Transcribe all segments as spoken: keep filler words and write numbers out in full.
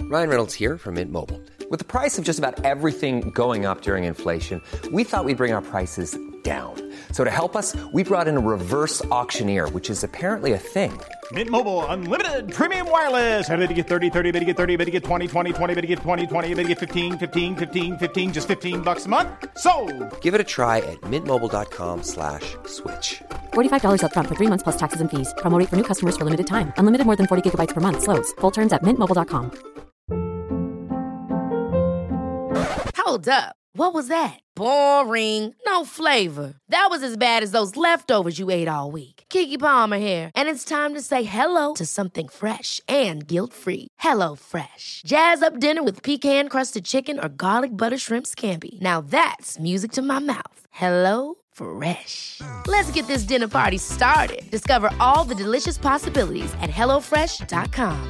Ryan Reynolds here from Mint Mobile. With the price of just about everything going up during inflation, we thought we'd bring our prices down. So to help us, we brought in a reverse auctioneer, which is apparently a thing. Mint Mobile Unlimited Premium Wireless. How to get thirty, thirty, how to get thirty, how to get twenty, twenty, twenty, how to get twenty, twenty, how to get fifteen, fifteen, fifteen, fifteen, just fifteen bucks a month? Sold! Give it a try at mintmobile.com slash switch. forty-five dollars up front for three months plus taxes and fees. Promo rate for new customers for limited time. Unlimited more than forty gigabytes per month. Slows full terms at mint mobile dot com. Hold up. What was that? Boring. No flavor. That was as bad as those leftovers you ate all week. Keke Palmer here, and it's time to say hello to something fresh and guilt-free. Hello Fresh. Jazz up dinner with pecan-crusted chicken or garlic butter shrimp scampi. Now that's music to my mouth. Hello Fresh. Let's get this dinner party started. Discover all the delicious possibilities at hello fresh dot com.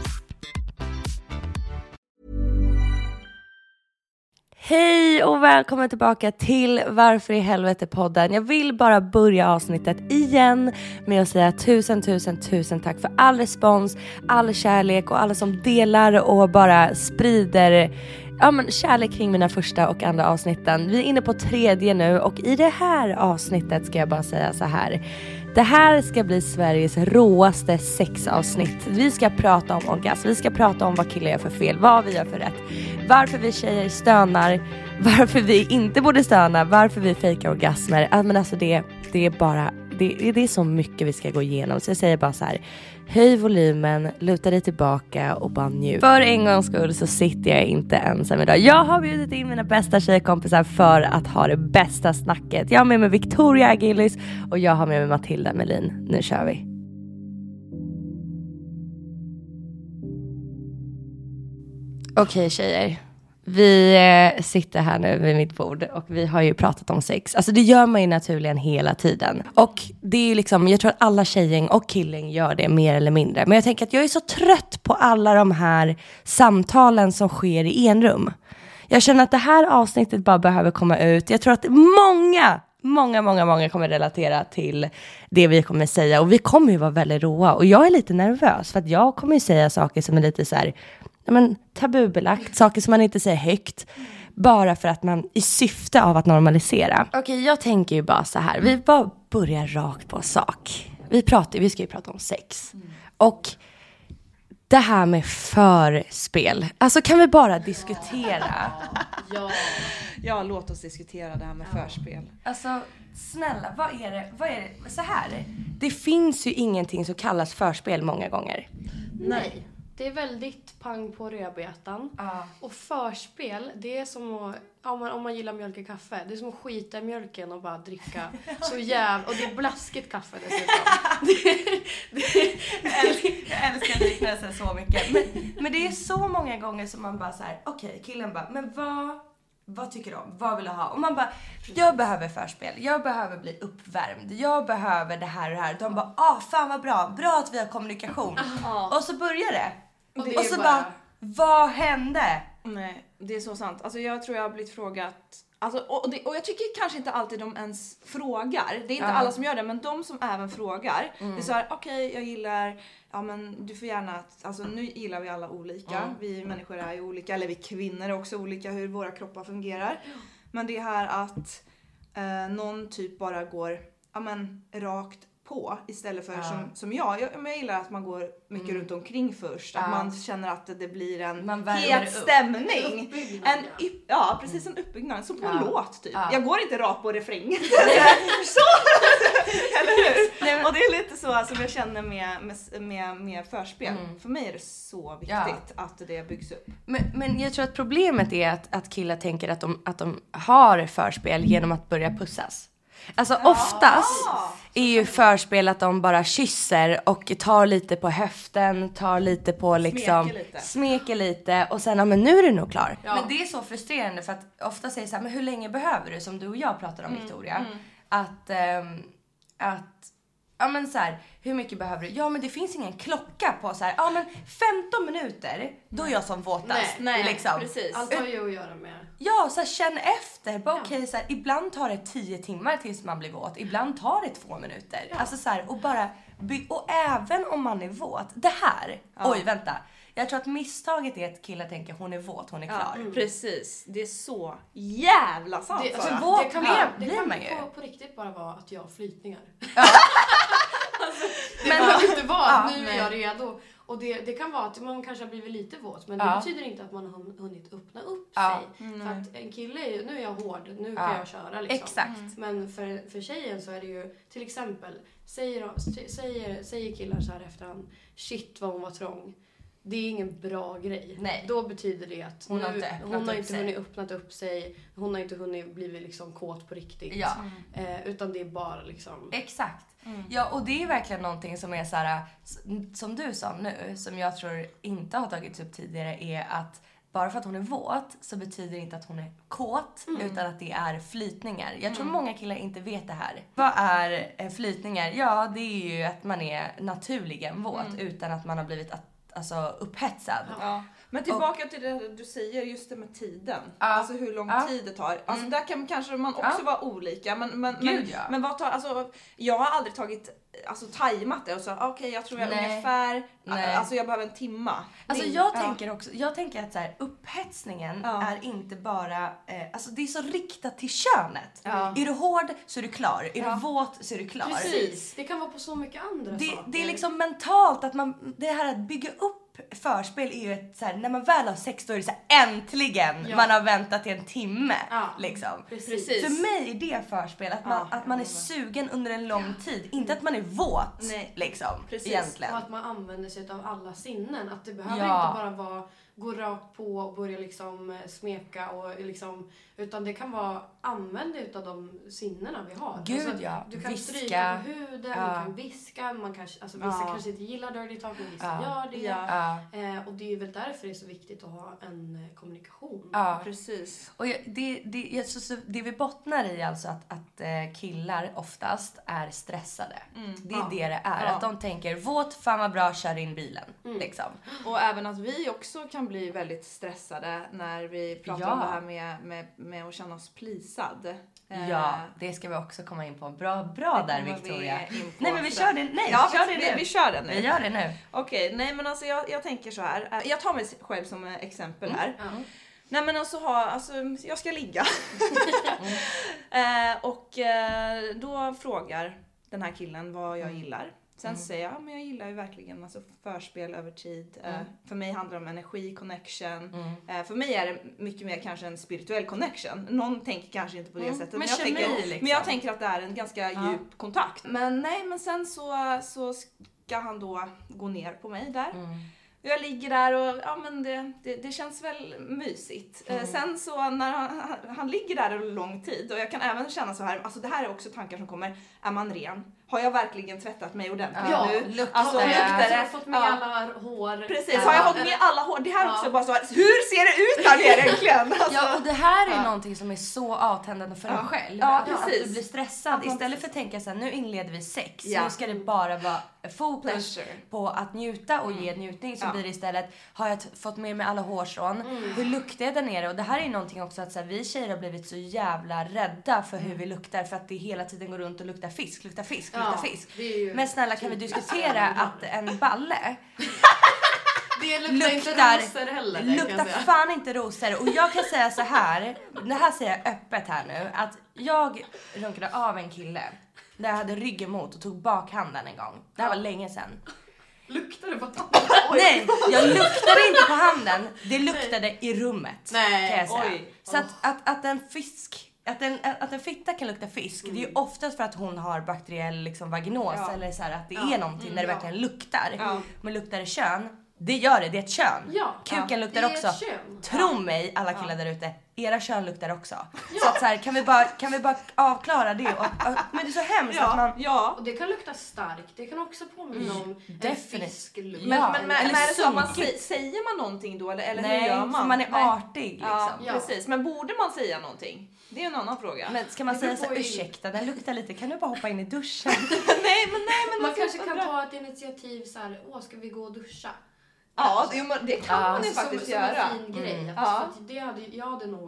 Hej och välkommen tillbaka till Varför i helvete podden. Jag vill bara börja avsnittet igen med att säga tusen, tusen, tusen tack för all respons, all kärlek och alla som delar och bara sprider ja, men kärlek kring mina första och andra avsnitten. Vi är inne på tredje nu och i det här avsnittet ska jag bara säga så här. Det här ska bli Sveriges råaste sexavsnitt. Vi ska prata om orgasm. Vi ska prata om vad killar gör för fel. Vad vi gör för rätt. Varför vi tjejer stönar. Varför vi inte borde stöna. Varför vi fejkar orgasmer. Men alltså det, det är bara... Det, det är så mycket vi ska gå igenom. Så jag säger bara så här. Höj volymen, luta dig tillbaka och bara njut. För en gångs skull så sitter jag inte ensam idag. Jag har bjudit in mina bästa tjejkompisar för att ha det bästa snacket. Jag har med mig Victoria Agilis och jag har med mig Matilda Melin. Nu kör vi. Okej tjejer. Vi eh, sitter här nu vid mitt bord och vi har ju pratat om sex. Alltså det gör man ju naturligen hela tiden. Och det är ju liksom, jag tror att alla tjejgäng och killing gör det mer eller mindre. Men jag tänker att jag är så trött på alla de här samtalen som sker i enrum. Jag känner att det här avsnittet bara behöver komma ut. Jag tror att många, många, många, många kommer relatera till det vi kommer säga. Och vi kommer ju vara väldigt råa. Och jag är lite nervös för att jag kommer ju säga saker som är lite så här... Men tabubelagt, saker som man inte säger högt bara för att man i syfte av att normalisera. Okej, okay, jag tänker ju bara så här. Vi bara börjar rakt på sak. Vi pratar, vi ska ju prata om sex. Mm. Och det här med förspel. Alltså kan vi bara diskutera? Ja. Ja, låt oss diskutera det här med ja. förspel. Alltså snälla, vad är det? Vad är det? Så här. Det finns ju ingenting som kallas förspel många gånger. Nej. Det är väldigt pang på rödbetan. Uh. Och förspel, det är som att, om man, om man gillar mjölk i kaffe, det är som att skita i mjölken och bara dricka så jävla, och det är blaskigt kaffe dessutom. det, det, jag älskar, jag älskar liknelsen så mycket. Men, men det är så många gånger som man bara så här, okej, okay, killen bara, men vad, vad tycker du om? Vad vill du ha? Och man bara, jag behöver förspel. Jag behöver bli uppvärmd. Jag behöver det här och det här. De bara, ah, fan vad bra. Bra att vi har kommunikation. Uh. Och så börjar det. Och, och så bara, bara, vad hände? Nej, det är så sant. Alltså jag tror jag har blivit frågat... Alltså, och, det, och jag tycker kanske inte alltid de ens frågar. Det är inte uh. alla som gör det, men de som även frågar. Mm. Det är så här, okej, okay, jag gillar... Ja, men du får gärna... Alltså nu gillar vi alla olika. Mm. Vi människor är ju olika. Eller vi kvinnor är också olika, hur våra kroppar fungerar. Mm. Men det här att eh, någon typ bara går ja, men, rakt på istället för uh. som, som jag. jag. Jag gillar att man går mycket mm. runt omkring först. Att uh. man känner att det blir en het stämning. En, ja, precis en uppbyggnad. Som på uh. en låt typ. Uh. Jag går inte rakt på refrängen. Så! Eller hur? Nej, och det är lite så som jag känner med, med, med, med förspel. Mm. För mig är det så viktigt ja. att det byggs upp. Men, men jag tror att problemet är att, att killar tänker att de, att de har förspel genom att börja pussas. Alltså ja. oftast är ju förspel att de bara kysser och tar lite på höften, tar lite på liksom, smeker lite, smeker lite och sen, ja men nu är du nog klar. Ja. Men det är så frustrerande för att ofta säger så här, men hur länge behöver du, som du och jag pratar om, mm. Victoria, mm. att, ähm, att ja men så här, hur mycket behöver du? Ja men det finns ingen klocka på så här. Ja men femton minuter, då är jag som våtast. Nej, nej liksom. precis. Allt har ju att göra med. Ja, så här, känn efter. Bara, ja. okay, så här, ibland tar det tio timmar tills man blir våt. Ibland tar det två minuter. Ja. Alltså så här, och bara by- och även om man är våt. Det här. Ja. Oj, vänta. Jag tror att misstaget är att killar tänker hon är våt, hon är klar. Ja, mm. Precis. Det är så jävla sant. Det, alltså, våt det kan, blir, det blir kan man ju. på, på riktigt bara vara att jag har flytningar. Ja. alltså, det men, behöver inte vara ja, nu nej. är jag redo. Och det, det kan vara att man kanske har blivit lite våt. Men ja. det betyder inte att man har hunnit öppna upp ja. sig. Mm. För att en kille är ju, nu är jag hård, nu ja. kan jag köra liksom. Exakt. Mm. Men för, för tjejen så är det ju, till exempel, säger, säger, säger killar så här efterhand, shit vad hon var trång. Det är ingen bra grej. Nej. Då betyder det att hon nu, har inte, hon har inte sig. hunnit öppnat upp sig. Hon har inte hunnit blivit liksom kåt på riktigt. Ja. Eh, utan det är bara liksom... Exakt. Mm. Ja, och det är verkligen någonting som är så här, som du sa nu, som jag tror inte har tagits upp tidigare, är att bara för att hon är våt så betyder det inte att hon är kåt, mm. utan att det är flytningar. Jag tror mm. många killar inte vet det här. Vad är flytningar? Ja, det är ju att man är naturligen våt mm. utan att man har blivit alltså, upphetsad. Ja. Men tillbaka och, till det du säger, just det med tiden. Ja. Alltså hur lång Ja. tid det tar. Alltså Mm. där kan kanske man också Ja. vara olika. Men, men, Gud, men, ja. men vad tar, alltså, jag har aldrig tagit, alltså tajmat det och så, okej okay, jag tror jag Nej. ungefär, Nej. alltså jag behöver en timma. Alltså Min, jag ja. tänker också, jag tänker att så här, upphetsningen Ja. är inte bara, eh, alltså det är så riktat till könet. Ja. Är du hård så är du klar, är Ja. du våt så är du klar. Precis. Det kan vara på så mycket andra Det, saker. det är liksom mentalt att man, det här att bygga upp förspel är ju ett så här, när man väl har sex då är det så här, äntligen Ja. man har väntat i en timme Ja. liksom. Precis. För mig är det förspel att man, Ja, att man är jag sugen under en lång tid, inte att man är våt. Nej. Liksom, Precis. egentligen. Och att man använder sig av alla sinnen. Att det behöver Ja. inte bara vara gå rakt på och börja liksom smeka och liksom, utan det kan vara använda utav de sinnena vi har. Gud, alltså, ja. Du kan Viska. stryka på huden, Ja. du kan viska, man kanske, alltså vissa Ja. kanske inte gillar dirty talk men vissa Ja. gör det. Ja. Ja. Eh, och det är ju väl därför det är så viktigt att ha en eh, kommunikation. Ja. Precis. Och jag, det, det, jag, så, så, det vi bottnar i alltså att, att eh, killar oftast är stressade. Mm. Det är Ja. det det är. Ja. Att de tänker, våt, fan vad bra, kör in bilen. Mm. Liksom. Och även att vi också kan bli väldigt stressade när vi pratar Ja. om det här med, med, med att känna oss plisad. Ja, det ska vi också komma in på. Bra, bra där Victoria. Nej men vi sådär. kör det, nej, Ja, kör det vi, nu. vi kör den nu. Vi gör det nu. Okej, nej men alltså jag, jag tänker så här. Jag tar mig själv som exempel här. Ja. Nej men alltså, ha, alltså jag ska ligga. eh, och eh, då frågar den här killen vad jag gillar. Sen Mm. säger jag, ja, men jag gillar ju verkligen alltså, förspel över tid. Mm. Eh, för mig handlar det om energi, connection. Mm. Eh, för mig är det mycket mer kanske en spirituell connection. Någon tänker kanske inte på det Mm. sättet. Men Men jag, kemi, tänker, liksom. men jag tänker att det är en ganska Ja. djup kontakt. Men nej, men sen så, så ska han då gå ner på mig där. Mm. Jag ligger där och ja, men det, det, det känns väl mysigt. Mm. Eh, sen så när han, han, han ligger där en lång tid och jag kan även känna så här, alltså det här är också tankar som kommer, är man ren? Har jag verkligen tvättat mig ordentligt Ja, nu? luktar Alltså det? luktar Har det? jag fått med Ja. alla hår? Precis, Ja. har jag fått med alla hår? Det här är Ja. också bara så här, hur ser det ut här nere egentligen? Alltså, Ja, och det här är Ja. någonting som är så avtändande för Ja. en själv. Ja, att, att precis. du blir stressad. Att man- Istället för att tänka så här, nu inleder vi sex. Ja. Nu ska det bara vara fokus Pleasure. på att njuta och ge njutning. Så Ja. blir det istället, har jag t- fått med mig alla hårstrån? Hur luktar jag där nere? Och det här är någonting också att så här, vi tjejer har blivit så jävla rädda för hur vi luktar. För att det hela tiden går runt och luktar fisk, luktar fisk, Ja, luktar fisk. det är ju Men snälla, kan vi diskutera att en balle det luktar inte luktar, rosor heller. det kan jag luktar säga. fan inte rosor. Och jag kan säga så här, det här säger jag öppet här nu, att jag runkade av en kille där jag hade ryggen mot och tog bakhanden en gång. Det här var länge sedan. Luktar det på Nej, jag luktade inte på handen, det luktade i rummet. Nej, kan jag säga. oj. Så att, att, att en fisk, att en, att en fitta kan lukta fisk, det är ju oftast för att hon har bakteriell liksom vaginos, Ja. eller så här, att det Ja. är någonting när det ja. verkligen luktar. Ja. Men luktar det kön, det gör det, det är ett kön. Ja. Kuken Ja. luktar Det är också. ett kön. Tro mig, alla killar där ute, era kön luktar också. Så att så här, kan vi bara, kan vi bara avklara det? Och, och, men det är så hemskt att Ja, man... ja. Och det kan lukta starkt. Det kan också påminna om en Definitivt. fisklukt. Men, Ja, men, men, eller men är det så att man sunkigt. sä- säger man någonting då eller, eller Nej, hur gör man? för man är Nej. artig liksom. Ja, Ja. precis. Men borde man säga någonting? Det är en annan fråga. Men ska man Det säga beror så på här, ju- ursäkta, den luktar lite, kan du bara hoppa in i duschen? nej, men nej, men Man alltså, kanske kan undrar- ta ett initiativ så här, åh ska vi gå och duscha? Ja, det, det kan Ja. man ju Som, faktiskt som göra. en fin grej. Mm. Att- Ja. för att det hade, jag hade nog,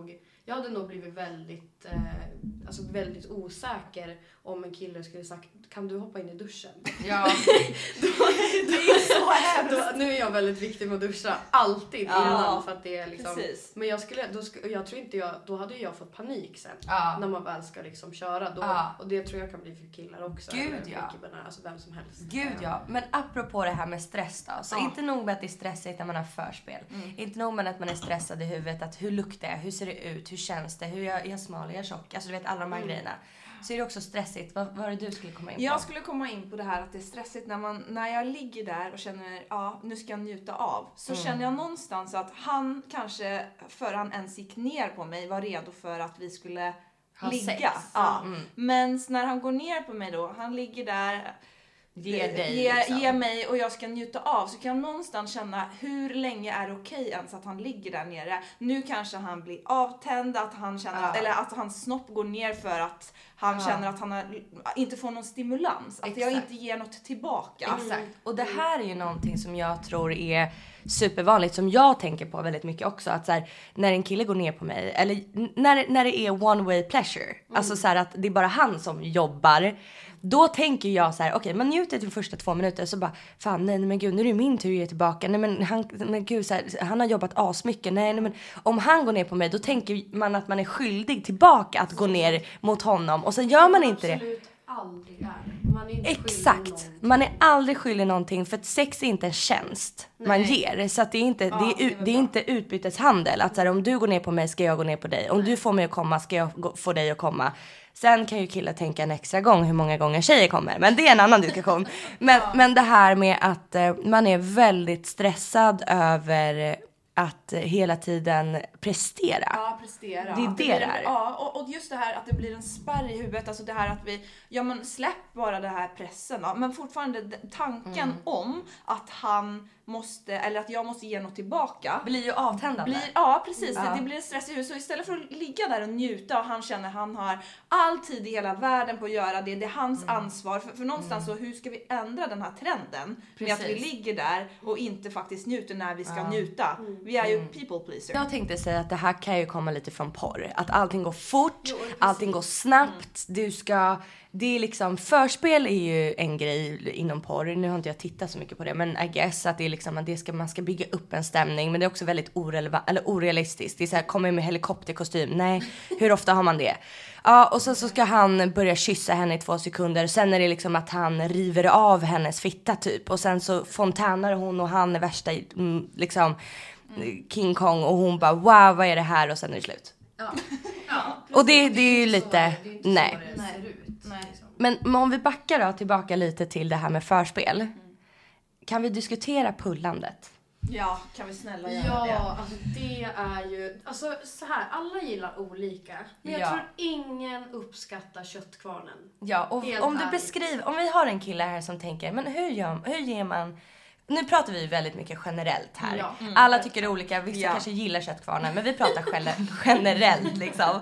jag hade nog blivit väldigt, eh, alltså väldigt osäker om en kille skulle sagt, kan du hoppa in i duschen? Ja. då, det är så hemskt. Nu är jag väldigt viktig med att duscha, alltid ja. innan, för att det är liksom, precis. men jag skulle, då, skulle, jag tror inte jag, då hade jag fått panik sen, ja. när man väl ska liksom köra, då, ja. och det tror jag kan bli för killar också. Gud eller, ja. Killarna, alltså vem som helst. Gud ja, men apropå det här med stress då, så ja. inte nog med att det är stressigt när man har förspel. Mm. Inte nog med att man är stressad i huvudet, att hur luktar jag, hur ser det ut, hur känns det, hur jag är jag smal, är jag tjock, alltså du vet alla de här mm. grejerna. Så är det också stressigt. Vad var det du skulle komma in på? Jag skulle komma in på det här att det är stressigt när man när jag ligger där och känner ja, nu ska jag njuta av. Så mm. känner jag någonstans att han kanske för han ens gick ner på mig var redo för att vi skulle ha ligga. Sex. Ja. Mm. Men när han går ner på mig då, han ligger där Ge dig ge, liksom. ge mig och jag ska njuta av, så kan jag någonstans känna hur länge är det okej ens att han ligger där nere. Nu kanske han blir avtänd, att han känner ja. att, eller att hans snopp går ner för att han ja. känner att han har, inte får någon stimulans, att Exakt. jag inte ger något tillbaka. Exakt. Och det här är ju någonting som jag tror är supervanligt, som jag tänker på väldigt mycket också, att så här, när en kille går ner på mig, eller när, när det är one way pleasure, mm. alltså så här att det är bara han som jobbar, då tänker jag så här: okej, okay, man njuter till första två minuter, så bara fan nej, nej men gud, nu är det min tur att ge tillbaka. Nej men han, men gud, så här, han har jobbat asmycket. Nej, nej men om han går ner på mig, då tänker man att man är skyldig tillbaka att gå ner mot honom, och sen gör man inte det. Absolut aldrig är. Man är inte Exakt. Man är aldrig skyldig någonting, för att sex är inte en tjänst nej. man ger, så att det är inte ja, det är, det är inte utbyteshandel att så här, om du går ner på mig ska jag gå ner på dig, om nej. du får mig att komma ska jag gå, få dig att komma. Sen kan ju killar tänka en extra gång hur många gånger tjejer kommer, men det är en annan diskussion. Men, ja. men det här med att eh, man är väldigt stressad över att hela tiden prestera. Ja, prestera. Det är det, det, det är. Ja, och, och just det här att det blir en spärr i huvudet. Alltså det här att vi, ja men släpp bara det här pressen. Ja, men fortfarande tanken mm. om att han måste, eller att jag måste ge något tillbaka. Blir ju avtändande. Blir, ja, precis. Ja. Det, det blir en stress i huvudet. Så istället för att ligga där och njuta och han känner att han har all tid i hela världen på att göra det. Det är hans mm. ansvar. För, för någonstans mm. så hur ska vi ändra den här trenden? Precis. Med att vi ligger där och inte faktiskt njuter när vi ska ja. njuta. Vi är ju mm. people pleaser. Jag tänkte säga att det här kan ju komma lite från porr. Att allting går fort, jo, allting går snabbt. Mm. Du ska... Det är liksom, förspel är ju en grej inom porr. Nu har inte jag tittat så mycket på det, men I guess att det är liksom att det ska, man ska bygga upp en stämning, men det är också väldigt orelevant, eller orealistiskt. Det är så här, kommer med helikopterkostym. Nej, hur ofta har man det? Ja, och sen så ska han börja kyssa henne i två sekunder. Sen är det liksom att han river av hennes fitta typ, och sen så fontänar hon och han är värsta liksom mm. King Kong, och hon bara wow, vad är det här? Och sen är det slut. Ja. Ja, och det, det är ju lite det är inte nej. Så det ser ut. Nej. Men, men om vi backar då tillbaka lite till det här med förspel. Mm. Kan vi diskutera pullandet? Ja, kan vi snälla göra ja, det? Ja, alltså det är ju... Alltså så här, alla gillar olika. Men jag ja. tror ingen uppskattar köttkvarnen. Ja, och Helt om du beskriver... Om vi har en kille här som tänker, men hur, gör, hur ger man... Nu pratar vi väldigt mycket generellt här. Ja. Mm, alla tycker det är olika. Vissa ja. kanske gillar köttkvarnen, men vi pratar generellt liksom.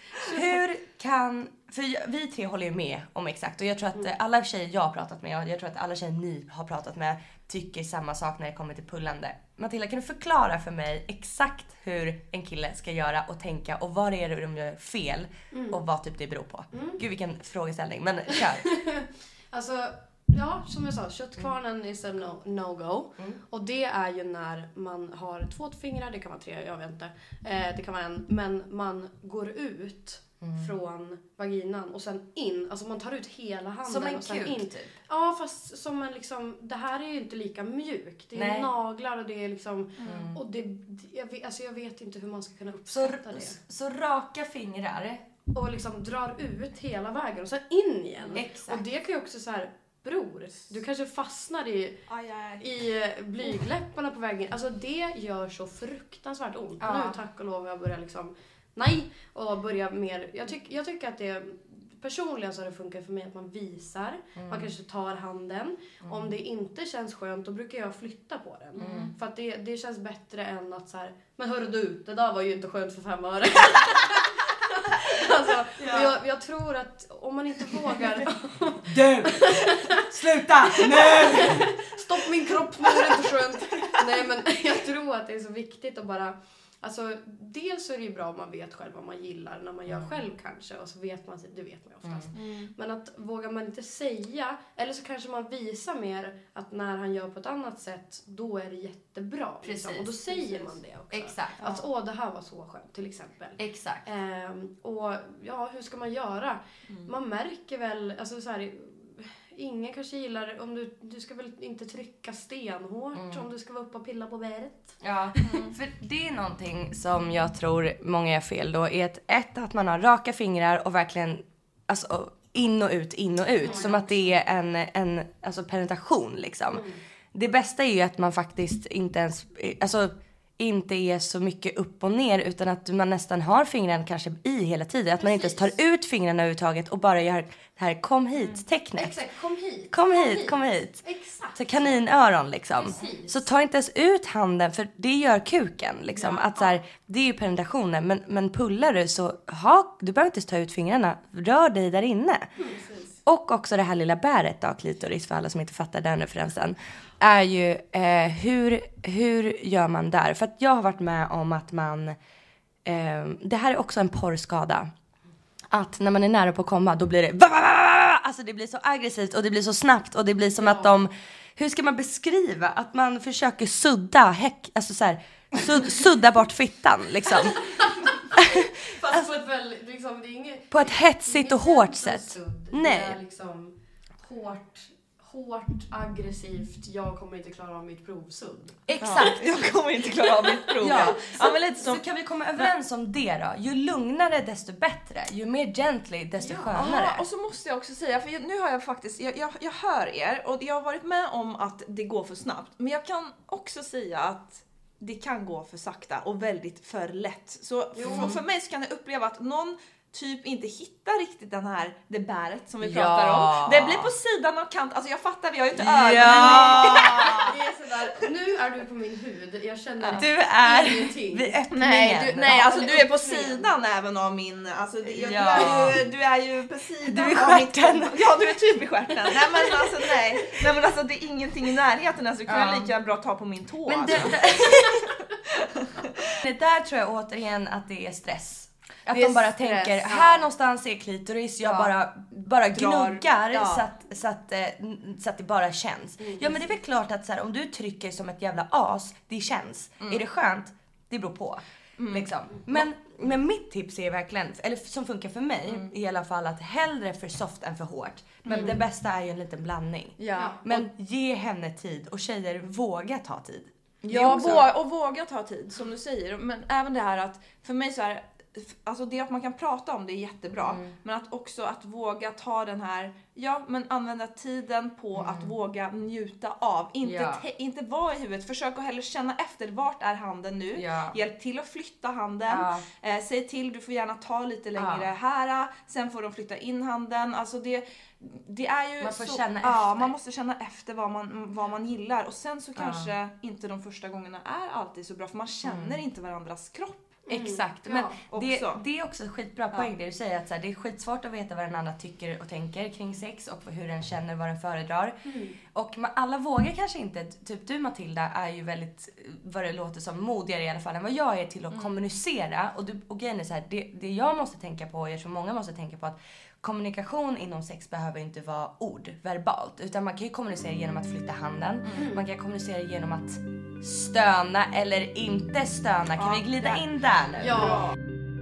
Hur kan... För vi tre håller ju med om exakt. Och jag tror att alla tjejer jag har pratat med, och jag tror att alla tjejer ni har pratat med, tycker samma sak när det kommer till pullande. Matilda, kan du förklara för mig exakt hur en kille ska göra och tänka, och vad är det de gör fel mm. och vad typ det beror på? Mm. Gud, vilken frågeställning, men kör. Alltså, ja, som jag sa, köttkvarnen mm. är no, no-go. Mm. Och det är ju när man har två fingrar, det kan vara tre, jag vet inte. Eh, det kan vara en, men man går ut Mm. från vaginan och sen in, alltså man tar ut hela handen som en och sen kuk, in. Typ. Ja, fast som en liksom, det här är ju inte lika mjukt. Det är Nej. naglar och det är liksom mm. och det, jag vet, alltså jag vet inte hur man ska kunna uppskatta så, det. Så raka fingrar och liksom drar ut hela vägen och sen in igen. Exakt. Och det kan ju också så här, bror, du kanske fastnar i, aj, aj. i blygläpparna på vägen. Alltså det gör så fruktansvärt ont. Ja. Nu tack och lov jag börjar liksom nej, och börja mer... Jag, tyck, jag tycker att det... Personligen så har det funkat för mig att man visar. Mm. Man kanske tar handen. Mm. Om det inte känns skönt, då brukar jag flytta på den. Mm. För att det, det känns bättre än att så här... Men hör du, det där var ju inte skönt för fem öre. Alltså, ja. jag, jag tror att om man inte vågar... Du! Sluta! Nu! Stopp min kropp, nu är det inte skönt. Nej, men jag tror att det är så viktigt att bara... Alltså, dels så är det ju bra om man vet själv vad man gillar när man gör mm. själv kanske. Och så vet man, det vet man ju oftast. Mm. Men att vågar man inte säga, eller så kanske man visar mer att när han gör på ett annat sätt, då är det jättebra. Precis. Liksom. Och då säger Precis. man det också. Exakt. Att ja. åh, det här var så skönt, till exempel. Exakt. Ehm, och ja, hur ska man göra? Mm. Man märker väl, alltså så här... Ingen kanske gillar om du, du ska väl inte trycka stenhårt mm. om du ska vara uppe och pilla på bäret. Ja, mm. för det är någonting som jag tror många är fel då. Är att ett, att man har raka fingrar och verkligen alltså, in och ut, in och ut. Mm. Som att det är en, en alltså, penetration liksom. Mm. Det bästa är ju att man faktiskt inte ens... Alltså, inte är så mycket upp och ner utan att man nästan har fingrarna kanske i hela tiden. Att Precis. Man inte tar ut fingrarna överhuvudtaget och bara gör det här kom hit-tecknet. Exakt, kom hit. Kom, kom hit, hit, kom hit. Exakt. Så kaninöron liksom. Precis. Så ta inte ens ut handen för det gör kuken liksom. Ja. Att så här, det är ju penetrationen men, men pullar du så ha, du behöver inte ta ut fingrarna. Rör dig där inne. Precis. Och också det här lilla bäret då, klitoris för alla som inte fattar den referensen. Är ju eh, hur, hur gör man där? För att jag har varit med om att man... Eh, det här är också en porrskada. Att när man är nära på att komma, då blir det... Alltså det blir så aggressivt och det blir så snabbt. Och det blir som ja. Att de... Hur ska man beskriva? Att man försöker sudda, häck, alltså så här, sud, sudda bort fittan liksom. Fast alltså, på ett väldigt, liksom, det är inget... På ett hetsigt och hårt sätt. Nej. Det är liksom hårt... Hårt, aggressivt, jag kommer inte klara av mitt provsudd. Exakt, ja. Jag kommer inte klara av mitt prov. Ja. Så, ja, men lite så. Så kan vi komma överens om det då. Ju lugnare desto bättre. Ju mer gently desto ja. Skönare. Ja, och så måste jag också säga, för nu har jag faktiskt, jag, jag, jag hör er och jag har varit med om att det går för snabbt. Men jag kan också säga att det kan gå för sakta och väldigt för lätt. Så för, för mig så kan jag uppleva att någon typ inte hittar riktigt den här, det bäret som vi pratar ja. om. Det blir på sidan av kant. Alltså jag fattar, vi har ju inte ögon. Ja. Det är sådär, nu är du på min hud. Jag känner du är ingenting. vid öppningen. Nej, du, nej alltså du är på sidan även av min, alltså det, ja. du, är ju, du är ju på sidan. Du är stjärten. Mitt, ja, du är typ i stjärten. Nej men alltså nej. Nej men alltså det är ingenting i närheten. Alltså du kan ja. lika bra ta på min tå. Men alltså. det, det där tror jag återigen att det är stress. Att de bara stress, tänker, ja. Här någonstans är klitoris, jag ja. bara, bara gnuggar ja. så, att, så, att, så att det bara känns. Mm. Ja men det är väl klart att så här, om du trycker som ett jävla as, det känns. Mm. Är det skönt? Det beror på. Mm. Liksom. Men, men mitt tips är verkligen, eller som funkar för mig mm. i alla fall, att hellre för soft än för hårt. Men mm. det bästa är ju en liten blandning. Ja. Men ge henne tid och tjejer våga ta tid. Ja, våga, och våga ta tid som du säger. Men även det här att för mig så här, alltså det att man kan prata om det är jättebra. Mm. Men att också att våga ta den här, ja men använda tiden på mm. att våga njuta av. Inte, ja. te, inte vara i huvudet. Försök att heller känna efter, vart är handen nu? Ja. Hjälp till att flytta handen. Ja. Eh, säg till, du får gärna ta lite längre ja. här. Sen får de flytta in handen. Alltså det, det är ju man får så, känna efter. Ja, man måste känna efter vad man, vad man gillar. Och sen så kanske ja. inte de första gångerna är alltid så bra. För man känner mm. inte varandras kropp. Mm. Exakt, men ja, det, det är också skitbra poäng ja. det du säger att så här, det är skitsvårt att veta vad den andra tycker och tänker kring sex och hur den känner, vad den föredrar. Mm. Och man, alla vågar kanske inte, typ du Matilda är ju väldigt, vad det låter som, modigare i alla fall än vad jag är till att mm. kommunicera. Och, du, och grejen är så här, det, det jag måste tänka på, och jag tror många måste tänka på, att kommunikation inom sex behöver inte vara ord, verbalt. Utan man kan ju kommunicera genom att flytta handen. Mm. Man kan kommunicera genom att stöna eller inte stöna. Kan ja, vi glida där. in där nu? Ja.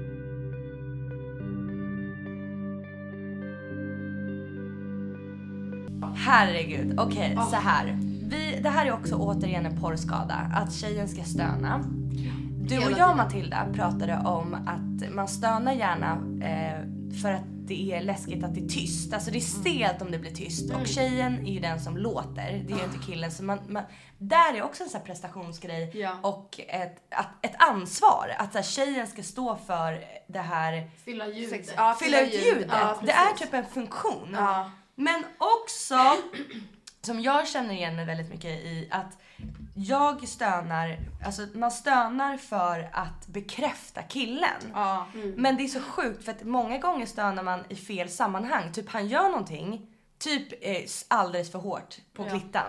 Herregud, okej, okay, oh. så här. Vi, det här är också återigen en porrskada. Att tjejen ska stöna. Du och jag, Matilda, pratade om att man stönar gärna eh, för att det är läskigt att det är tyst. Alltså det är stelt om det blir tyst. Och tjejen är ju den som låter. Det är ju inte killen. Så man, man, där är också en sån här prestationsgrej. Ja. Och ett, att, ett ansvar. Att så här, tjejen ska stå för det här. Fylla ljudet. Ja, fylla ut ljudet. Ja, det är typ en funktion. Ja. Men också, som jag känner igen mig väldigt mycket i, att jag stönar, alltså man stönar för att bekräfta killen. Ja. Mm. Men det är så sjukt för att många gånger stönar man i fel sammanhang. Typ han gör någonting, typ eh, alldeles för hårt på klittan.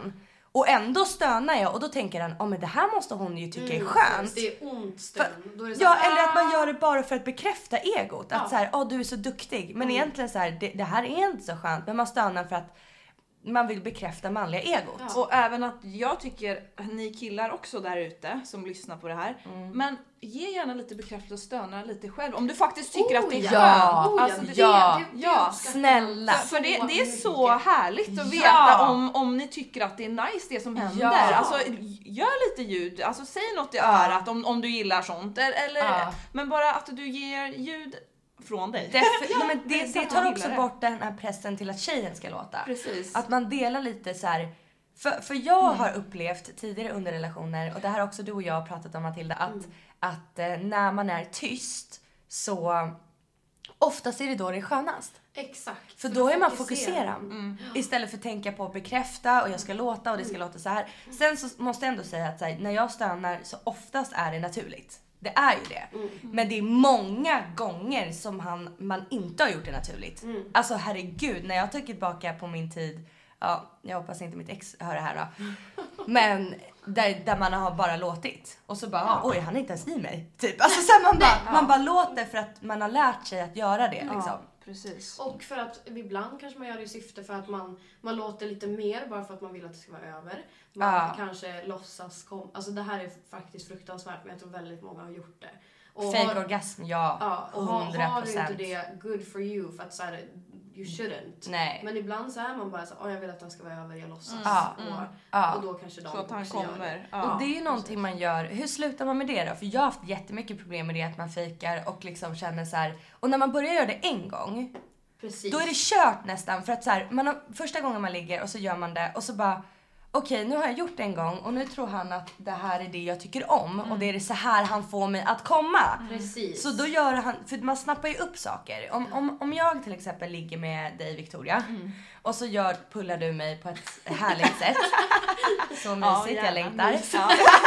Och ändå stönar jag och då tänker han, ja oh, men det här måste hon ju tycka mm, är skönt. Det är ont stön. Då är det så ja, här, eller att man gör det bara för att bekräfta egot. Ja. Att så här, ja oh, du är så duktig. Men mm. egentligen så här, det, det här är inte så skönt. Men man stönar för att man vill bekräfta manliga egot. Ja. Och även att jag tycker, ni killar också där ute som lyssnar på det här. Mm. Men ge gärna lite bekräftelse och stöna lite själv. Om du faktiskt tycker oh, att det är ja. skönt. Oh, alltså, det, ja. det, det, ja. Snälla. För, för det, det är så härligt att veta ja. om, om ni tycker att det är nice det som händer. Ja. Alltså, gör lite ljud. Alltså, säg något i örat om, om du gillar sånt. Eller, ja. Men bara att du ger ljud från dig. Def- ja, men det, det tar också bort den här pressen till att tjejen ska låta. Precis. Att man delar lite så här. För, för jag mm. har upplevt tidigare under relationer, och det här har också du och jag har pratat om, Matilda, att, mm. att eh, när man är tyst så oftast är det då det är skönast. Exakt. För, för då är man fokuserad. Mm. Istället för att tänka på att bekräfta och jag ska låta och det ska mm. låta så här. Sen så måste jag ändå säga att så här, när jag stönar så oftast är det naturligt. Det är ju det. Mm. Men det är många gånger som han, man inte har gjort det naturligt. Mm. Alltså herregud, när jag tar tillbaka på min tid. Ja, jag hoppas inte mitt ex hör det här då. Men där, där man har bara låtit. Och så bara, ja. oj han är inte ens i mig. Typ. Alltså så man, bara, ja. man bara låter för att man har lärt sig att göra det. Liksom. Ja, precis. Och för att ibland kanske man gör det i syfte för att man, man låter lite mer. Bara för att man vill att det ska vara över. Man ja. kanske låtsas kom. Alltså det här är faktiskt fruktansvärt. Men jag tror väldigt många har gjort det. Och fake har, orgasm, ja. ja och hundra procent. Har, har du inte det, good for you. För att så här, you shouldn't. Nej. Men ibland så är man bara så åh oh, jag vill att den ska vara över, jag låtsas. Mm. Ja. Och, mm. ja. och då kanske de så att han kommer. Ja. Och det är ju någonting man gör. Hur slutar man med det då? För jag har haft jättemycket problem med det, att man fejkar och liksom känner så här. Och när man börjar göra det en gång. Precis. Då är det kört nästan. För att så här, man har, första gången man ligger och så gör man det och så bara okej, okay, nu har jag gjort det en gång och nu tror han att det här är det jag tycker om. Mm. Och det är det så här han får mig att komma. Mm. Precis. Så då gör han, för man snappar ju upp saker. Om, om, om jag till exempel ligger med dig Victoria mm. och så gör, pullar du mig på ett härligt sätt. Så mysigt, ja, jag längtar. Ja.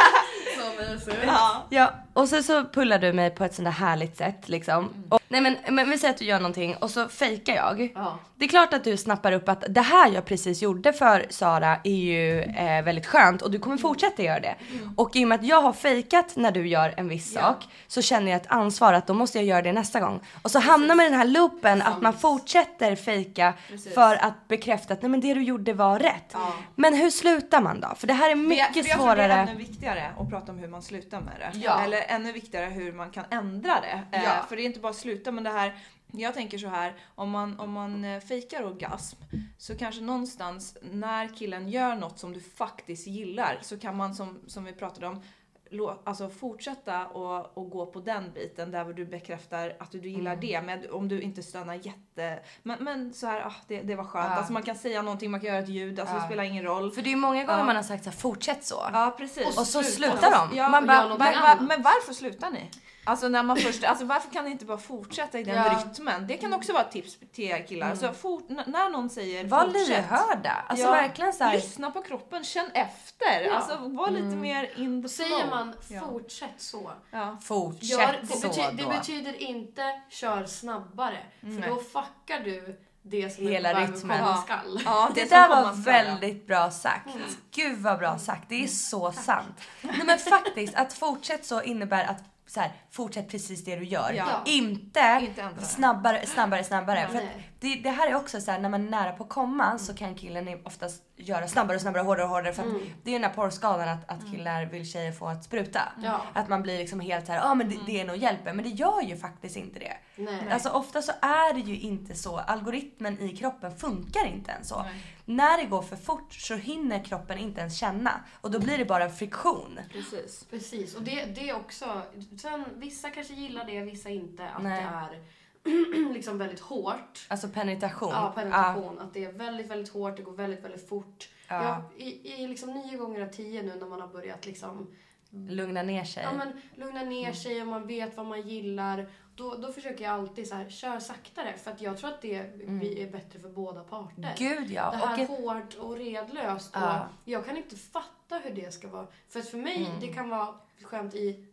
Så mysigt. Ja. Ja, och så, så pullar du mig på ett sånt där härligt sätt liksom. Mm. Och, nej men, men vi säger att du gör någonting och så fejkar jag. Ja. Det är klart att du snappar upp att det här jag precis gjorde för Sara är ju eh, väldigt skönt och du kommer fortsätta göra det. Mm. Och i och med att jag har fejkat när du gör en viss ja. sak så känner jag ett ansvar att då måste jag göra det nästa gång. Och så precis. hamnar man i den här loopen att man fortsätter fejka precis. för att bekräfta att nej, men det du gjorde var rätt. Ja. Men hur slutar man då? För det här är mycket för jag, för svårare. Jag tror det är ännu viktigare att prata om hur man slutar med det. Ja. Eller ännu viktigare hur man kan ändra det. Ja. Eh, för det är inte bara sluta, men det här. Jag tänker så här, om man, om man fejkar orgasm så kanske någonstans när killen gör något som du faktiskt gillar så kan man som, som vi pratade om alltså fortsätta och, och gå på den biten där du bekräftar att du, du gillar mm. det, men om du inte stönar jätte men, men så här, ah, det, det var skönt ja. Alltså man kan säga någonting, man kan göra ett ljud, alltså ja. det spelar ingen roll, för det är många gånger ja. man har sagt så här, fortsätt så ja precis och, och så slutar de ja, man bara, var, var, men varför slutar ni? Alltså när man först, alltså varför kan ni inte bara fortsätta i den ja. rytmen? Det kan också vara ett tips till killar. Mm. Så fort, n- när någon säger var fortsätt. Var lyhörda. Alltså ja, verkligen så här. Lyssna på kroppen, känn efter. Ja. Alltså var lite mm. mer in the flow. Säger man fortsätt så. Ja. Fortsätt Gör, det så bety- då. Det betyder inte kör snabbare. Mm. För då fuckar du det som hela är rytmen. Ja. Skall. Ja, det, det där var väldigt bra sagt. Mm. Gud vad bra sagt. Det är så Tack. sant. Nej, men faktiskt, att fortsätt så innebär att så här, fortsätt precis det du gör. Ja. Inte, Inte snabbare, snabbare, snabbare. Ja, för det, det här är också så här, när man är nära på komma mm. så kan killen oftast göra snabbare och snabbare, hårdare och hårdare. För att mm. det är den här porrskalan att, att killar vill tjejer få att spruta. Ja. Att man blir liksom helt så här, ja ah, men det, det är nog hjälper. Men det gör ju faktiskt inte det. Nej. Alltså ofta så är det ju inte så. Algoritmen i kroppen funkar inte ens så. Nej. När det går för fort så hinner kroppen inte ens känna. Och då blir det bara friktion. Precis. Precis. Och det, det är också, sen, vissa kanske gillar det, vissa inte. Att Nej. det är liksom väldigt hårt. Alltså penetration. Ja, penetration. Ah. Att det är väldigt, väldigt hårt. Det går väldigt, väldigt fort. Ah. Ja, i, i liksom nio gånger av tio nu när man har börjat liksom lugna ner sig. Ja, men lugna ner sig och man vet vad man gillar. Då, då försöker jag alltid så här, kör saktare. För att jag tror att det mm. är bättre för båda parter. Gud ja. Det här och ett... hårt och redlöst. Ja. Och jag kan inte fatta hur det ska vara. För att för mig, mm. det kan vara skönt i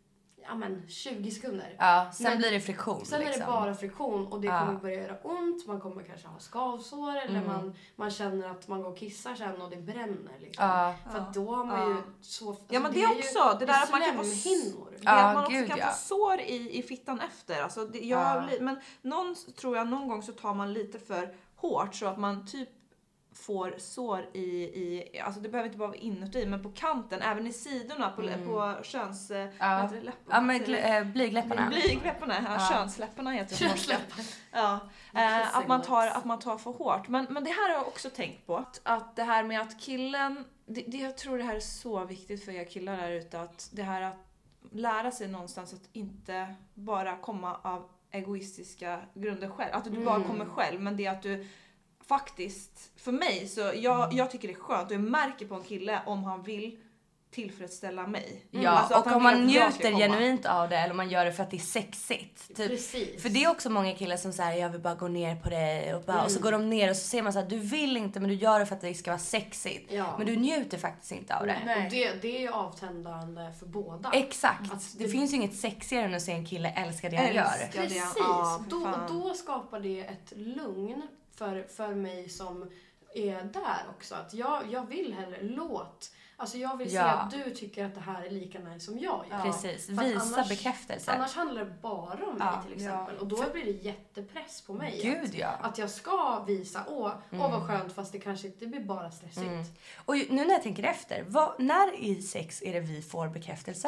ja, men tjugo sekunder. Ja, sen men, blir det friktion. Sen liksom. är det bara friktion och det ja. kommer börja göra ont. Man kommer kanske ha skavsår eller mm. man, man känner att man går och kissar sen och det bränner. Liksom. Ja. För att då har man ja. ju så... Alltså ja men det, det är ju, också, det där att man kan få hinnor. Det ja, att man också gud, kan ja. få sår i, i fittan efter. Alltså det, jag, ja. Men någon tror jag någon gång så tar man lite för hårt så att man typ får sår i, i alltså det behöver inte bara vara inuti men på kanten, även i sidorna på, mm. på köns... Ja, vad heter det, läppen? ja men gl- äh, blygläpparna. Blygläpparna, ja, ja. könsläpparna heter det på norska. Ja, eh, att, man tar, att man tar för hårt. Men, men det här har jag också tänkt på. Att, att det här med att killen, det, det, jag tror det här är så viktigt för er killar där ute, att det här att lära sig någonstans att inte bara komma av egoistiska grunder själv. Att du mm. bara kommer själv, men det att du faktiskt, för mig så jag, jag tycker det är skönt och jag märker på en kille om han vill tillfredsställa mig. Ja, alltså och om man njuter genuint av det eller om man gör det för att det är sexigt. Typ. Precis. För det är också många killar som säger jag vill bara gå ner på dig och, bara, mm. och så går de ner och så ser man så här, du vill inte men du gör det för att det ska vara sexigt. Ja. Men du njuter faktiskt inte av det. Nej. Och det, det är avtändande för båda. Exakt. Att det, det finns ju inget sexigare än att se en kille älska det han gör. Precis. Ja, då, då skapar det ett lugn för, för mig som är där också. Att jag, jag vill hellre låt. Alltså jag vill ja. se att du tycker att det här är lika nice som jag gör. Precis, visa annars, bekräftelse. Annars handlar det bara om mig ja. till exempel. Och då för... blir det jättepress på mig. Gud, att, ja. att jag ska visa, åh, mm. åh vad skönt fast det kanske inte blir bara stressigt. Mm. Och nu när jag tänker efter, vad, när i sex är det vi får bekräftelse?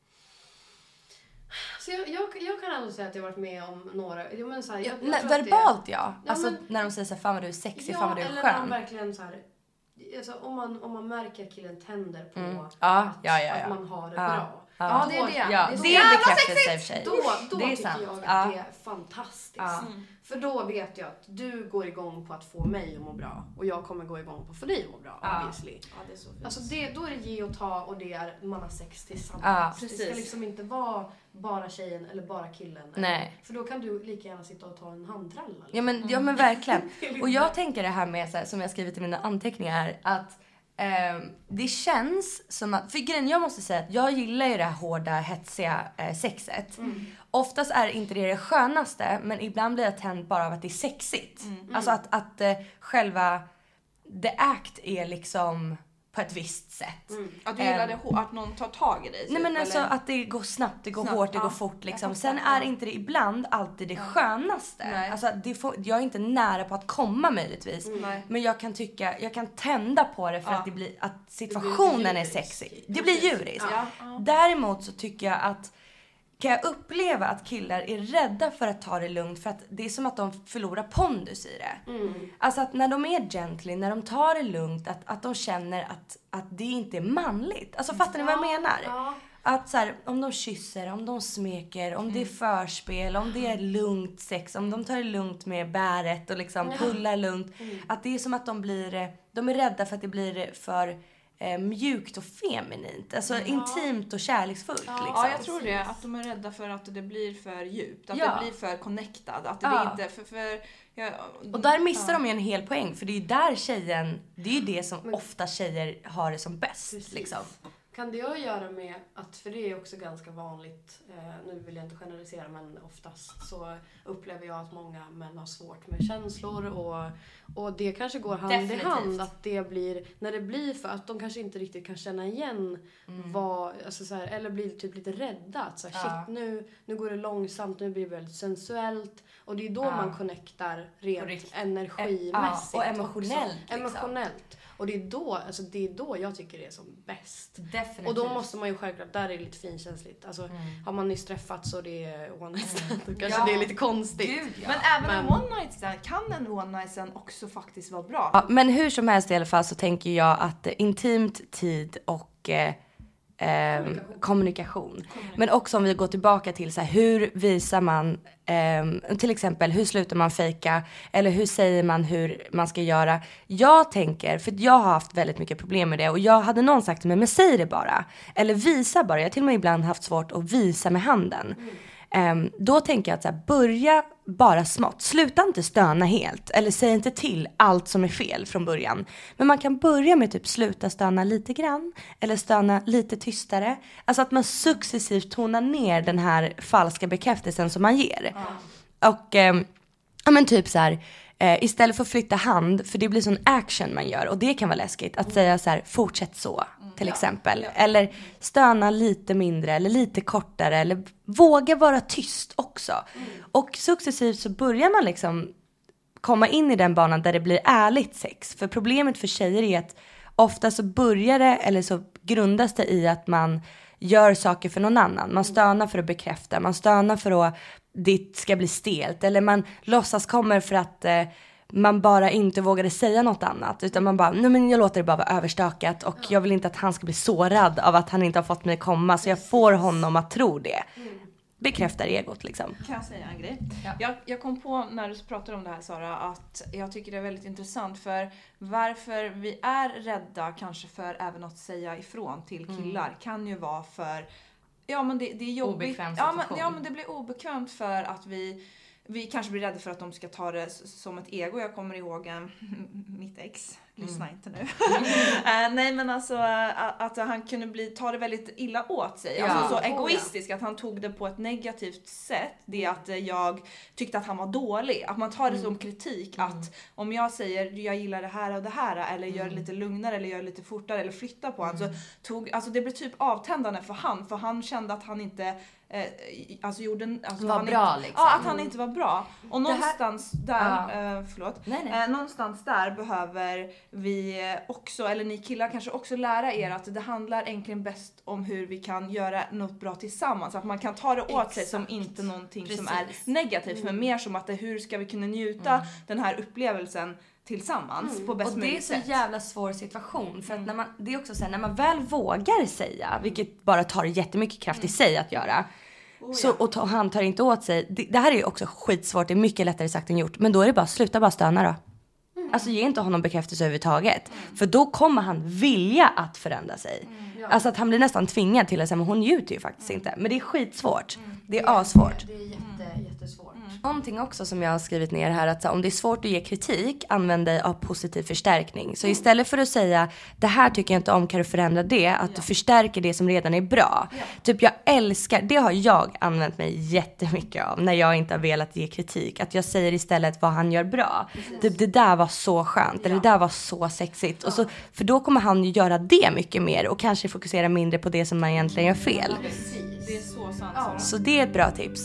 Så jag, jag, jag kan ändå säga att jag har varit med om några... Jag men så här, jag, jag Nej, verbalt det, ja. ja alltså men, när de säger så här, fan vad du är sexig, ja, fan vad du är eller skön. eller man verkligen så här... Alltså, om, man, om man märker att killen tänder på mm. att, ja, ja, ja, ja. att man har det ja. bra. Ja, ja det är det. Ja, det är, det är bekräftelse i och för sig. Då, då det är tycker sant. jag att ja. det är fantastiskt. Ja. Mm. För då vet jag att du går igång på att få mig att må bra. Och jag kommer gå igång på att få dig att må bra. Ja. Obviously. Ja, det är så fint. Alltså det, då är det ge och ta och det är man har sex tillsammans. Ja, det ska liksom inte vara bara tjejen eller bara killen. Nej. För då kan du lika gärna sitta och ta en handtralla. Liksom. Ja, men, ja men verkligen. Och jag tänker det här med så här, som jag skrivit i mina anteckningar att eh, det känns som att, för grejen jag måste säga att jag gillar ju det här hårda, hetsiga eh, sexet. Mm. Oftast är inte det det skönaste, men ibland blir jag tänd bara av att det är sexigt. Mm. Alltså att, att eh, själva the act är liksom på ett visst sätt. Mm. Att du gillar det, att någon tar tag i dig? Nej men eller? alltså att det går snabbt, det går snabbt, hårt, det ja. går fort liksom. Sen är inte det ibland alltid det skönaste. Nej. Alltså det får, jag är inte nära på att komma möjligtvis. Mm. Men jag kan tycka, jag kan tända på det för ja. att det blir, att situationen är sexig. Det blir djuriskt. Ja. Ja. Däremot så tycker jag att kan jag uppleva att killar är rädda för att ta det lugnt för att det är som att de förlorar pondus i det. Mm. Alltså att när de är gently, när de tar det lugnt, att, att de känner att, att det inte är manligt. Alltså fattar ni vad jag menar? Ja. Att så här, om de kysser, om de smeker, om mm. det är förspel, om det är lugnt sex, om de tar det lugnt med bäret och liksom ja. pullar lugnt. Mm. Att det är som att de blir, de är rädda för att det blir för eh, mjukt och feminint. Alltså ja. intimt och kärleksfullt. Ja. Liksom. Ja, jag tror det. Att de är rädda för att det blir för djupt. Att ja. det blir för connectad. Att det ja. blir inte för... för ja, och där missar ja. de ju en hel poäng. För det är ju där tjejen, det är ju det som Men, ofta tjejer har det som bäst. Liksom. Kan det ha att göra med att, för det är också ganska vanligt, eh, nu vill jag inte generalisera men oftast så upplever jag att många män har svårt med känslor och, och det kanske går hand Definitivt. i hand att det blir, när det blir för att de kanske inte riktigt kan känna igen mm. vad, alltså så här, eller blir typ lite rädda att så här, ja. shit nu, nu går det långsamt, nu blir det väldigt sensuellt och det är då ja. man connectar rent Rikt- energimässigt ja, och emotionellt också. liksom. Emotionellt. Och det är då, alltså det är då jag tycker det är som bäst. Definitivt. Och då måste man ju självklart, där är det lite finkänsligt. Alltså mm. har man nyss träffats och det är one night stand, då kanske ja. det är lite konstigt. Gud, ja. Men även men... en one night stand, kan en one night stand också faktiskt vara bra? Ja, men hur som helst i alla fall så tänker jag att intimt tid och eh, Eh, kommunikation. kommunikation. Men också om vi går tillbaka till så här, hur visar man eh, till exempel hur slutar man fejka eller hur säger man hur man ska göra. Jag tänker, för jag har haft väldigt mycket problem med det och jag hade någon sagt till mig, men säg det bara eller visa bara. Jag har till och med ibland haft svårt att visa med handen. Um, då tänker jag att så här, börja bara smått. Sluta inte stöna helt. Eller säg inte till allt som är fel från början. Men man kan börja med typ sluta stöna lite grann. Eller stöna lite tystare. Alltså att man successivt tonar ner den här falska bekräftelsen som man ger. Mm. Och um, ja men typ så här. Uh, istället för att flytta hand. För det blir sån action man gör. Och det kan vara läskigt. Att mm. säga så här, fortsätt så. Till ja, exempel. Ja. Eller stöna lite mindre. Eller lite kortare. Eller våga vara tyst också. Mm. Och successivt så börjar man liksom komma in i den banan där det blir ärligt sex. För problemet för tjejer är att ofta så börjar det. Eller så grundas det i att man gör saker för någon annan. Man stönar för att bekräfta. Man stönar för att det ska bli stelt. Eller man låtsas kommer för att... Eh, man bara inte vågade säga något annat. Utan man bara, nej men jag låter det bara vara överstökat. Och jag vill inte att han ska bli sårad av att han inte har fått mig komma. Så jag får honom att tro det. Bekräftar egot liksom. Kan jag säga en grej? Ja. Jag, jag kom på när du pratade om det här, Sara, att jag tycker det är väldigt intressant. För varför vi är rädda kanske för även att säga ifrån till killar. Mm. Kan ju vara för, ja men det, det är jobbigt. Obekväm ja, men, ja men det blir obekvämt för att vi... Vi kanske blir rädda för att de ska ta det som ett ego. Jag kommer ihåg äh, mitt ex. Lyssna mm. inte nu. uh, nej men alltså att, att han kunde bli, ta det väldigt illa åt sig. Ja. Alltså så egoistisk. Att han tog det på ett negativt sätt. Det att uh, jag tyckte att han var dålig. Att man tar det mm. som kritik. Mm. Att om jag säger jag gillar det här och det här. Eller mm. gör det lite lugnare. Eller gör det lite fortare. Eller flyttar på mm. han. Så tog, alltså det blev typ avtändande för han. För han kände att han inte... Eh, alltså gjorde alltså var han bra inte, liksom. Ja, att han inte var bra. Och någonstans här, där ja. eh, förlåt. Nej, nej. Eh, någonstans där behöver vi också, eller ni killar kanske också lära er att det handlar egentligen bäst om hur vi kan göra något bra tillsammans. Att man kan ta det åt Exakt. sig som inte någonting Precis. som är negativt, mm. men mer som att det, hur ska vi kunna njuta mm. den här upplevelsen tillsammans mm. på bäst möjligt sätt. Och det är så jävla svår situation. För att när man, det är också så här, när man väl vågar säga, vilket bara tar jättemycket kraft mm. i sig att göra. Oh, så, och ta, han tar inte åt sig. Det, det här är ju också skitsvårt. Det är mycket lättare sagt än gjort. Men då är det bara, sluta bara stöna då. Mm. Alltså ge inte honom bekräftelse överhuvudtaget. Mm. För då kommer han vilja att förändra sig. Mm, ja. Alltså att han blir nästan tvingad till att säga, men hon njuter ju faktiskt mm. inte. Men det är skitsvårt. Mm. Det är asvårt. Det är jätte, jättesvårt. Mm. Någonting också som jag har skrivit ner här. Att så, om det är svårt att ge kritik, använd dig av positiv förstärkning. Så istället för att säga, det här tycker jag inte om, kan du förändra det? Att ja. du förstärker det som redan är bra. Ja. Typ jag älskar, det har jag använt mig jättemycket av. När jag inte har velat ge kritik. Att jag säger istället vad han gör bra. Typ det där var så skönt. Ja. Eller det där var så sexigt. Ja. Och så, för då kommer han ju göra det mycket mer. Och kanske fokusera mindre på det som man egentligen gör fel. Ja, precis. Det är så sant. Ja. Så det är ett bra tips.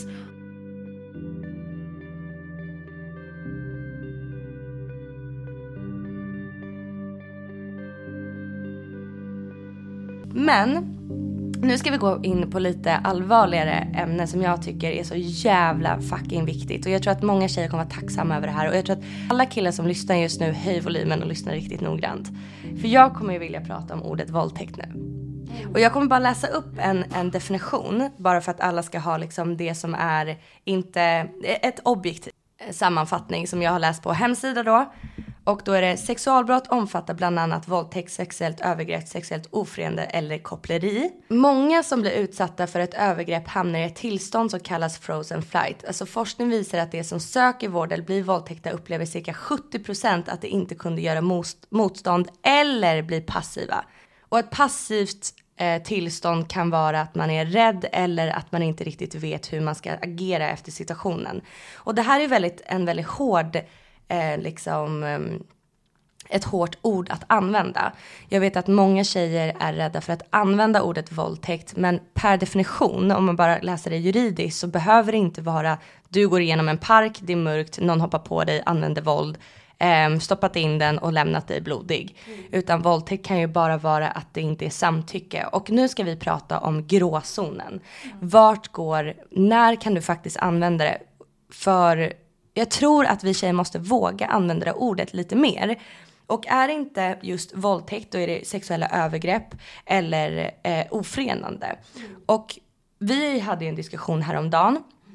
Men nu ska vi gå in på lite allvarligare ämnen som jag tycker är så jävla fucking viktigt. Och jag tror att många tjejer kommer vara tacksamma över det här. Och jag tror att alla killar som lyssnar just nu, höj volymen och lyssnar riktigt noggrant. För jag kommer ju vilja prata om ordet våldtäkt nu. Och jag kommer bara läsa upp en, en definition. Bara för att alla ska ha liksom det som är inte ett objektivt sammanfattning som jag har läst på hemsida då. Och då är det sexualbrott omfattar bland annat våldtäkt, sexuellt övergrepp, sexuellt ofredande eller koppleri. Många som blir utsatta för ett övergrepp hamnar i ett tillstånd som kallas frozen flight. Alltså forskning visar att det som söker vård eller blir våldtäkta upplever cirka sjuttio procent att det inte kunde göra motstånd eller bli passiva. Och ett passivt eh, tillstånd kan vara att man är rädd eller att man inte riktigt vet hur man ska agera efter situationen. Och det här är väldigt, en väldigt hård, eh, liksom, eh, ett hårt ord att använda. Jag vet att många tjejer är rädda för att använda ordet våldtäkt, men per definition, om man bara läser det juridiskt, så behöver det inte vara du går igenom en park, det är mörkt, någon hoppar på dig, använder våld, Um, stoppat in den och lämnat dig blodig. Mm. Utan våldtäkt kan ju bara vara att det inte är samtycke. Och nu ska vi prata om gråzonen. Mm. Vart går, när kan du faktiskt använda det? För jag tror att vi tjejer måste våga använda det ordet lite mer. Och är det inte just våldtäkt, då är det sexuella övergrepp eller eh, ofredande. Mm. Och vi hade ju en diskussion häromdagen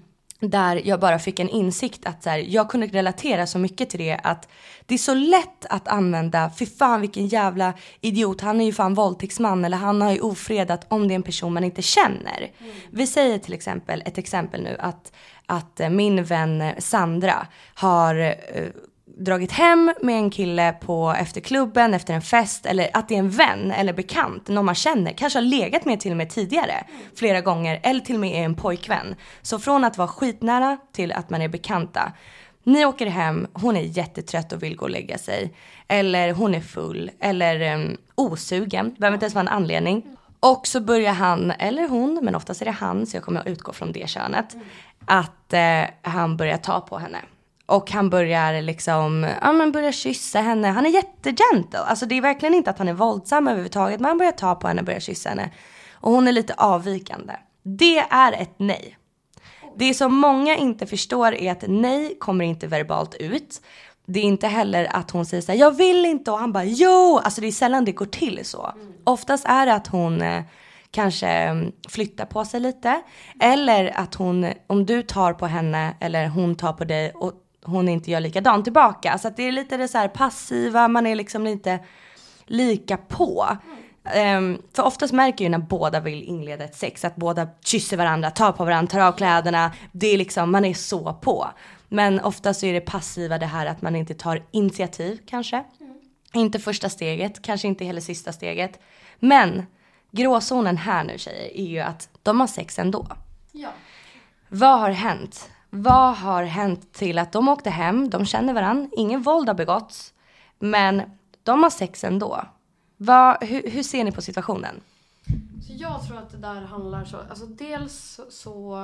Där jag bara fick en insikt att så här, jag kunde relatera så mycket till det. Att det är så lätt att använda, fy fan vilken jävla idiot. Han är ju fan våldtäktsman, eller han har ju ofredat om det är en person man inte känner. Mm. Vi säger till exempel, ett exempel nu. Att, att min vän Sandra har eh, dragit hem med en kille på efter klubben, efter en fest. Eller att det är en vän eller bekant, någon man känner. Kanske har legat med till och med tidigare flera gånger. Eller till och med är en pojkvän. Så från att vara skitnära till att man är bekanta. Ni åker hem, hon är jättetrött och vill gå och lägga sig. Eller hon är full. Eller um, osugen, behöver inte ens vara en anledning. Och så börjar han, eller hon, men oftast är det han, så jag kommer att utgå från det könet. Att uh, han börjar ta på henne. Och han börjar liksom, ja men börjar kyssa henne. Han är jättegentle. Alltså det är verkligen inte att han är våldsam överhuvudtaget. Men han börjar ta på henne och börjar kyssa henne. Och hon är lite avvikande. Det är ett nej. Det som många inte förstår är att nej kommer inte verbalt ut. Det är inte heller att hon säger så här, jag vill inte. Och han bara, jo. Alltså det är sällan det går till så. Mm. Oftast är det att hon eh, kanske flyttar på sig lite. Eller att hon, om du tar på henne eller hon tar på dig och hon inte gör likadant tillbaka. Så att det är lite det så här passiva. Man är liksom lite lika på. Um, för oftast märker ju när båda vill inleda ett sex. Att båda kysser varandra, tar på varandra, tar av kläderna. Det är liksom, man är så på. Men oftast så är det passiva det här att man inte tar initiativ kanske. Mm. Inte första steget, kanske inte heller sista steget. Men gråzonen här nu tjejer är ju att de har sex ändå. Ja. Vad har hänt? Vad har hänt till att de åkte hem, de känner varandra, ingen våld har begåtts, men de har sex ändå. Vad, hur, hur ser ni på situationen? Så jag tror att det där handlar så, alltså dels så, så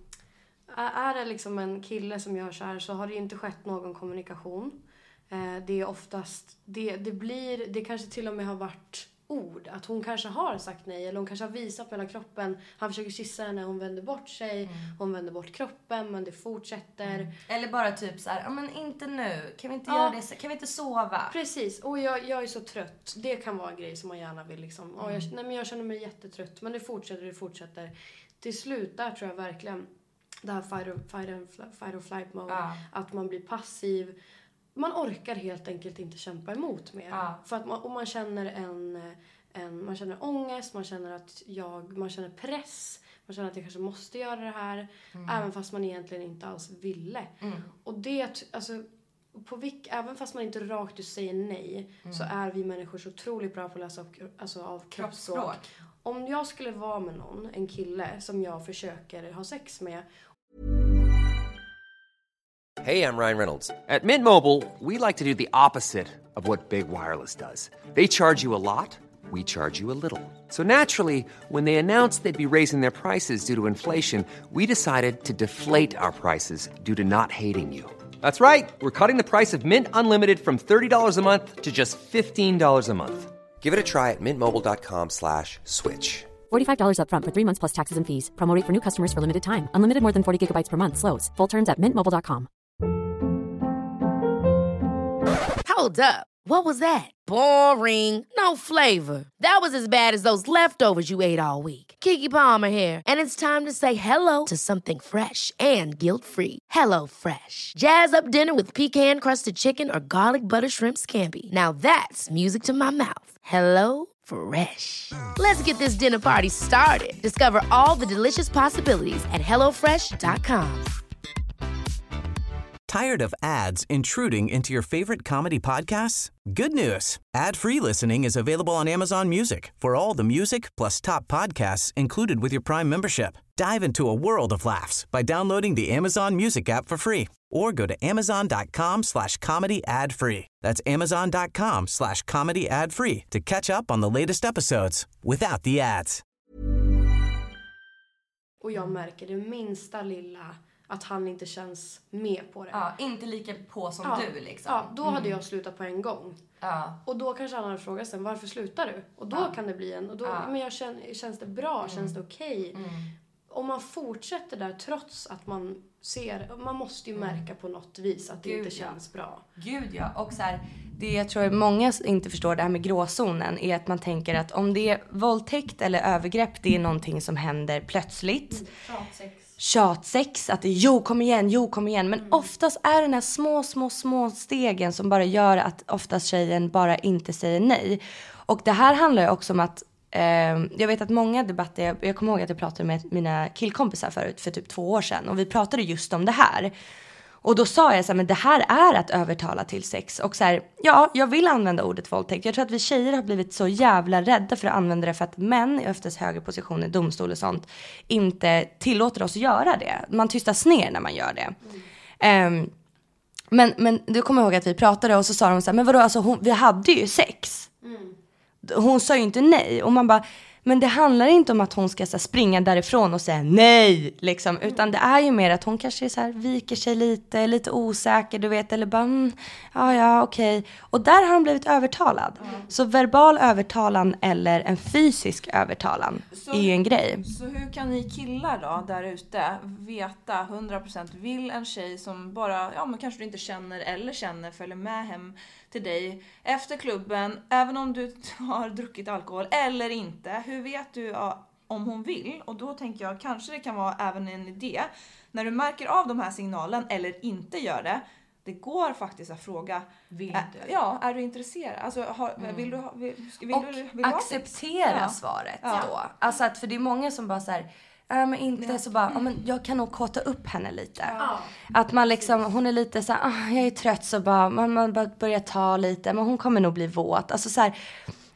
är det liksom en kille som gör så här, så har det inte skett någon kommunikation. Det är oftast, det, det blir, det kanske till och med har varit ord. Att hon kanske har sagt nej. Eller hon kanske har visat med hela kroppen. Han försöker kyssa henne. Hon vänder bort sig. Mm. Hon vänder bort kroppen. Men det fortsätter. Mm. Eller bara typ så här. Ja men inte nu. Kan vi inte ja. göra det? Kan vi inte sova? Precis. Och jag, jag är så trött. Det kan vara en grej som man gärna vill liksom. Mm. Och jag, nej men jag känner mig jättetrött. Men det fortsätter. Det fortsätter. Till slut där tror jag verkligen. Det här fight or, fight and, fight or flight mode. Ja. Att man blir passiv. Man orkar helt enkelt inte kämpa emot mer. Ja. För att man, och man känner en, en man känner ångest, man känner att jag, man känner press, man känner att jag kanske måste göra det här, mm. även fast man egentligen inte alls ville. Mm. Och det, alltså, på vilk, även fast man inte rakt ut säger nej, mm. så är vi människor så otroligt bra på att läsa av, alltså, av kroppsspråk. kroppsspråk. Om jag skulle vara med någon, en kille som jag försöker ha sex med. Hey, I'm Ryan Reynolds. At Mint Mobile, we like to do the opposite of what Big Wireless does. They charge you a lot, we charge you a little. So naturally, when they announced they'd be raising their prices due to inflation, we decided to deflate our prices due to not hating you. That's right. We're cutting the price of Mint Unlimited from thirty dollars a month to just fifteen dollars a month. Give it a try at mintmobile.com slash switch. forty-five dollars up front for three months plus taxes and fees. Promo rate for new customers for limited time. Unlimited more than forty gigabytes per month slows. Full terms at mint mobile dot com. Hold up. What was that? Boring. No flavor. That was as bad as those leftovers you ate all week. Keke Palmer here, and it's time to say hello to something fresh and guilt-free. Hello Fresh. Jazz up dinner with pecan-crusted chicken or garlic butter shrimp scampi. Now that's music to my mouth. Hello Fresh. Let's get this dinner party started. Discover all the delicious possibilities at hello fresh dot com. Tired of ads intruding into your favorite comedy podcasts? Good news. Ad-free listening is available on Amazon Music for all the music plus top podcasts included with your Prime membership. Dive into a world of laughs by downloading the Amazon Music app for free or go to amazon.com slash comedy ad free. That's amazon.com slash comedy ad free to catch up on the latest episodes without the ads. Och jag märker det minsta lilla att han inte känns med på det. Ja, inte lika på som ja. du liksom. Ja, då hade jag slutat på en gång. Ja. Och då kanske han hade frågat sen, varför slutar du? Och då ja. kan det bli en, och då, ja. men jag känner, känns det bra? Mm. Känns det okej? Okay? Mm. Om man fortsätter där trots att man ser, man måste ju märka mm. på något vis att det Gud, inte känns ja. bra. Gud ja, och så här, det jag tror många inte förstår det här med gråzonen är att man tänker att om det är våldtäkt eller övergrepp, det är någonting som händer plötsligt. Pratsex. tjatsex, att det är jo kom igen, jo kom igen. Men mm. oftast är det den här små, små, små stegen som bara gör att oftast tjejen bara inte säger nej. Och det här handlar ju också om att eh, jag vet att många debatter, jag, jag kommer ihåg att jag pratade med mina killkompisar förut för typ två år sedan. Och vi pratade just om det här. Och då sa jag så här, men det här är att övertala till sex. Och så här, ja, jag vill använda ordet våldtäkt. Jag tror att vi tjejer har blivit så jävla rädda för att använda det. För att män i oftast högre positioner, domstol och sånt, inte tillåter oss att göra det. Man tystas ner när man gör det. Mm. Um, men, men du kommer ihåg att vi pratade och så sa de så här, men vadå, alltså hon, vi hade ju sex. Mm. Hon sa ju inte nej. Och man bara... Men det handlar inte om att hon ska så här, springa därifrån och säga nej. Liksom, utan det är ju mer att hon kanske så här, viker sig lite, lite osäker, du vet. Eller bara, mm, ja, ja, okej. Okay. Och där har hon blivit övertalad. Mm. Så verbal övertalan eller en fysisk övertalan så, är ju en grej. Så hur kan ni killar då, där ute, veta hundra procent vill en tjej som bara, ja men kanske du inte känner eller känner, följer med hem till dig efter klubben, även om du har druckit alkohol eller inte. Hur vet du ja, om hon vill? Och då tänker jag, kanske det kan vara även en idé. När du märker av de här signalen eller inte gör det, det går faktiskt att fråga. Vill är, du? Ja, är du intresserad? Alltså, har, mm. vill du ha... Vill, vill och du, vill acceptera ja. svaret ja. då. Alltså att, för det är många som bara så här... Ja, men inte ja. så bara, ja, men jag kan nog kåta upp henne lite. Ja. Att man liksom, hon är lite så här, ah, jag är trött så bara, man, man bara börjar ta lite, men hon kommer nog bli våt. Alltså så här,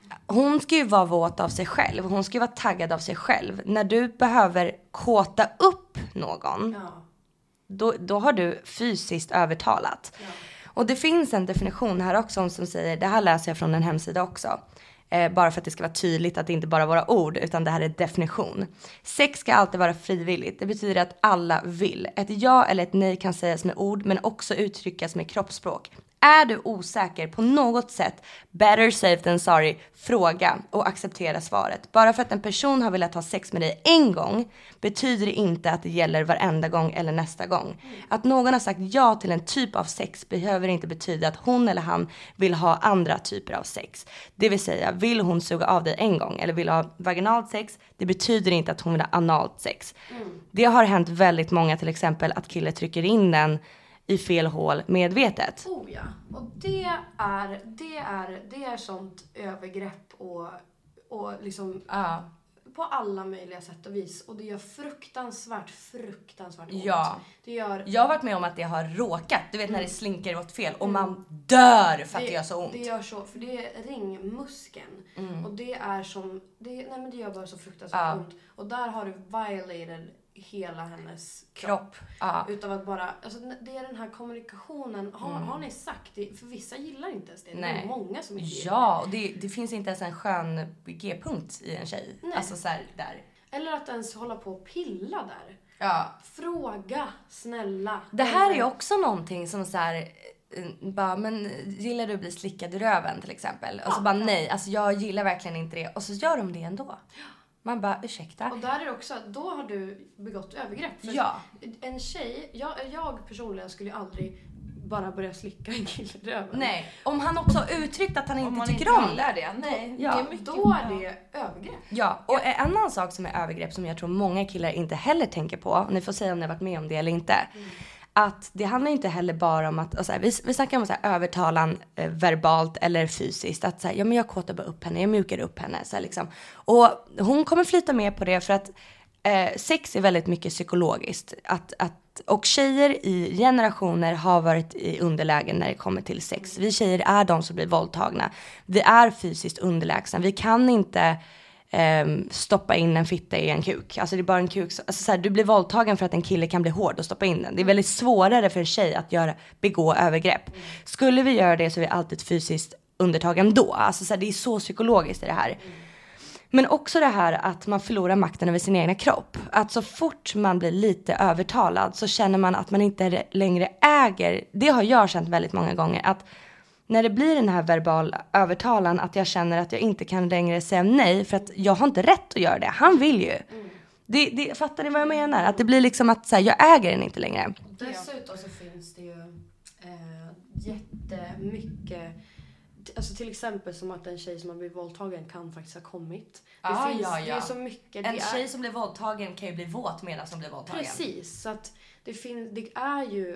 hon ska ju vara våt av sig själv, hon ska ju vara taggad av sig själv. När du behöver kåta upp någon, ja. då, då har du fysiskt övertalat. Ja. Och det finns en definition här också som säger, det här läser jag från en hemsida också. Eh, bara för att det ska vara tydligt att det inte bara vara ord utan det här är definition. Sex ska alltid vara frivilligt. Det betyder att alla vill. Ett ja eller ett nej kan sägas med ord men också uttryckas med kroppsspråk. Är du osäker på något sätt, better safe than sorry, fråga och acceptera svaret. Bara för att en person har velat ha sex med dig en gång betyder det inte att det gäller varenda gång eller nästa gång. Att någon har sagt ja till en typ av sex behöver inte betyda att hon eller han vill ha andra typer av sex. Det vill säga, vill hon suga av dig en gång eller vill ha vaginalt sex, det betyder inte att hon vill ha analt sex. Mm. Det har hänt väldigt många, till exempel att killar trycker in den i fel hål medvetet. Oh ja, och det är, det är, det är sånt övergrepp och, och liksom ja. på alla möjliga sätt och vis. Och det gör fruktansvärt, fruktansvärt ont. Ja. Det gör... Jag har varit med om att det har råkat. Du vet mm. när det slinker åt fel och man dör för att det, det gör så ont. Det gör så, för det är ringmuskeln. Mm. Och det är som, det, nej men det gör bara så fruktansvärt ja. ont. Och där har du violated hela hennes kropp. kropp. Ja. Utav att bara, alltså det är den här kommunikationen. Har, mm. har ni sagt det? För vissa gillar inte ens det. Nej. Det är många som inte gillar ja, och det, det finns inte ens en skön G-punkt i en tjej. Nej. Alltså så här, där. Eller att ens hålla på och pilla där. Ja. Fråga, snälla. Det här är också någonting som så här, bara, men gillar du att bli slickad i röven till exempel? Och så bara nej, alltså jag gillar verkligen inte det. Och så gör de det ändå. Man bara, ursäkta. Och där är det också, då har du begått övergrepp. För ja. En tjej, jag, jag personligen skulle ju aldrig bara börja slicka en kille i röven. Nej, om han också har uttryckt att han inte man tycker inte om det. det. Nej, ja. det är mycket, då är det övergrepp. Ja, och en annan sak som är övergrepp som jag tror många killar inte heller tänker på. Ni får säga om ni har varit med om det eller inte. Mm. Att det handlar inte heller bara om att, alltså, vi, vi snackar om så här, övertalan eh, verbalt eller fysiskt. Att så här, ja men jag kåtar bara upp henne, jag mjukar upp henne. Så här, liksom. Och hon kommer flyta med på det för att eh, sex är väldigt mycket psykologiskt. Att, att, och tjejer i generationer har varit i underlägen när det kommer till sex. Vi tjejer är de som blir våldtagna. Vi är fysiskt underlägsna. Vi kan inte... Um, stoppa in en fitta i en kuk. Alltså det är bara en kuk. Alltså så här, du blir våldtagen för att en kille kan bli hård och stoppa in den. Det är väldigt svårare för en tjej att göra, begå övergrepp. Mm. Skulle vi göra det så är vi alltid fysiskt undertagen då. Alltså så här, det är så psykologiskt i det här. Mm. Men också det här att man förlorar makten över sin egna kropp. Att så fort man blir lite övertalad så känner man att man inte längre äger. Det har jag känt väldigt många gånger. Att när det blir den här verbal övertalan att jag känner att jag inte kan längre säga nej för att jag har inte rätt att göra det. Han vill ju. Mm. Det, det, fattar ni vad jag menar? Att det blir liksom att så här, jag äger den inte längre. Dessutom så finns det ju eh, jättemycket alltså till exempel som att en tjej som har blivit våldtagen kan faktiskt ha kommit. Det ah, finns ja, ja. Det är så mycket. En det tjej är... som blir våldtagen kan ju bli våt medan som blir våldtagen. Precis, så att det, fin- det är ju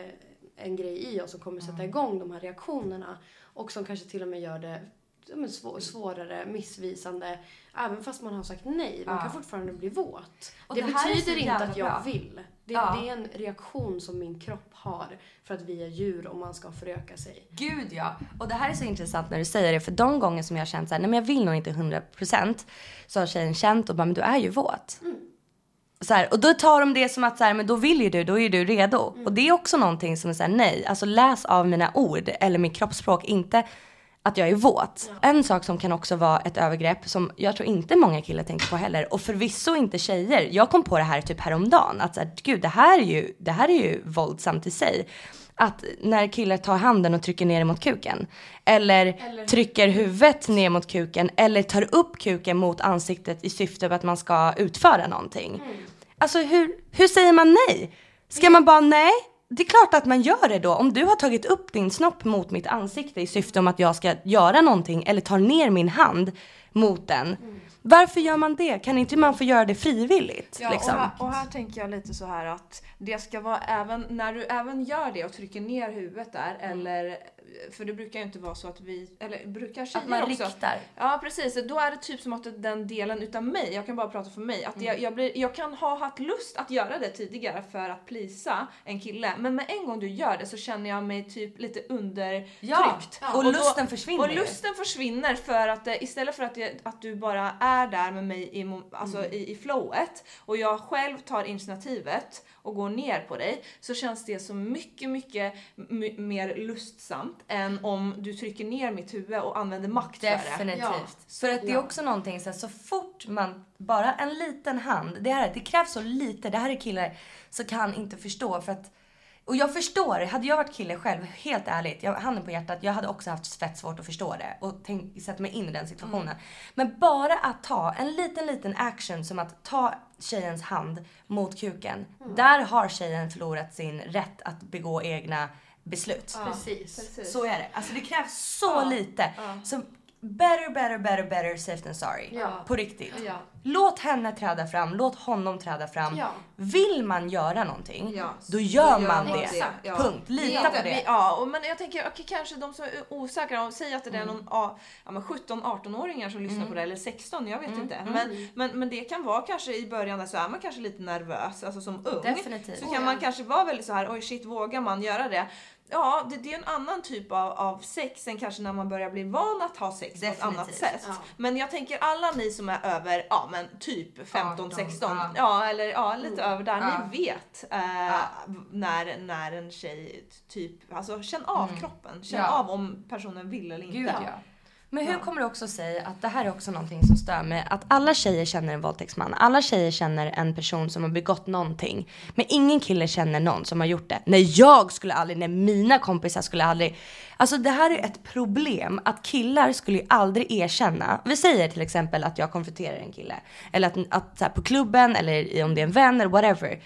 eh, en grej i oss som kommer sätta mm. igång de här reaktionerna. Och som kanske till och med gör det men, svår- svårare, missvisande. Även fast man har sagt nej. Man ja. kan fortfarande bli våt. Och det, det betyder inte att jag bra. vill. Det, ja. det är en reaktion som min kropp har för att vi är djur och man ska föröka sig. Gud ja. Och det här är så intressant när du säger det. För de gånger som jag har känt så här, nej men jag vill nog inte hundra procent. Så har tjejen känt och bara, men du är ju våt. Mm. Så här, och då tar de det som att så här, men då vill ju du, då är ju du redo. Mm. Och det är också någonting som är så här, nej. Alltså läs av mina ord eller mitt kroppsspråk. Inte att jag är våt. Ja. En sak som kan också vara ett övergrepp som jag tror inte många killar tänker på heller. Och förvisso inte tjejer. Jag kom på det här typ häromdagen. Att så här, gud, det här är ju, det här är ju våldsamt i sig. Att när killar tar handen och trycker ner mot kuken. Eller, eller trycker huvudet ner mot kuken. Eller tar upp kuken mot ansiktet i syfte av att man ska utföra någonting. Mm. Alltså hur, hur säger man nej? Ska man bara nej? Det är klart att man gör det då. Om du har tagit upp din snopp mot mitt ansikte i syfte om att jag ska göra någonting. Eller tar ner min hand mot den. Mm. Varför gör man det? Kan inte man få göra det frivilligt? Ja, liksom? och, här, och här tänker jag lite så här att det ska vara även när du även gör det och trycker ner huvudet där. Mm. Eller, för det brukar ju inte vara så att vi, eller brukar tjejer att man också. Riktar. Ja, precis. Då är det typ som att den delen utav mig, jag kan bara prata för mig, att mm. jag, jag, blir, jag kan ha haft lust att göra det tidigare för att plisa en kille. Men med en gång du gör det så känner jag mig typ lite undertryckt. Ja, ja. Och, och lusten då, försvinner. Och lusten försvinner för att istället för att, jag, att du bara är där med mig i, alltså mm. i, i flowet och jag själv tar initiativet och går ner på dig, så känns det så mycket, mycket m- mer lustsamt än om du trycker ner mitt huvud och använder makt. Definitivt. För det. Definitivt. För att det är också någonting så, här, så fort man, bara en liten hand, det, här, det krävs så lite, det här är killar så kan inte förstå för att. Och jag förstår, hade jag varit kille själv, helt ärligt, jag handen på hjärtat, jag hade också haft fett svårt att förstå det och tänk, sätta mig in i den situationen. Mm. Men bara att ta en liten, liten action som att ta tjejens hand mot kuken, mm. där har tjejen förlorat sin rätt att begå egna beslut. Ja, precis. precis. Så är det. Alltså det krävs så ja. lite. Ja. Så better, better, better, better safe than sorry. Ja. På riktigt. Ja. Låt henne träda fram, låt honom träda fram. Ja. Vill man göra någonting, ja. då gör, då gör man, man det. det. Ja. Punkt. Lita ja. på det. Ja, och men jag tänker, okay, kanske de som är osäkra och säger att det är någon ja, men sjutton arton-åringar som lyssnar mm. på det, eller sexton, jag vet mm. inte. Men, mm. men, men det kan vara kanske i början där så är man kanske lite nervös, alltså som ung. Definitivt. Så kan man kanske vara väldigt så här, oj shit, vågar man göra det? Ja, det, det är en annan typ av, av sex än kanske när man börjar bli van att ha sex Definitivt. på ett annat sätt. Ja. Men jag tänker alla ni som är över, ja men typ femton sexton, ja. ja eller ja, lite mm. över där, ja. ni vet eh, ja. när, när en tjej typ, alltså känn av mm. kroppen, känn ja. av om personen vill eller inte. Gud, ja. Men hur kommer du också säga att det här är också någonting som stör mig, att alla tjejer känner en våldtäktsman, alla tjejer känner en person som har begått någonting, men ingen kille känner någon som har gjort det. Nej, jag skulle aldrig, nej mina kompisar skulle aldrig. Alltså det här är ett problem, att killar skulle ju aldrig erkänna. Vi säger till exempel att jag konfronterar en kille, eller att, att så här, på klubben, eller om det är en vän eller whatever,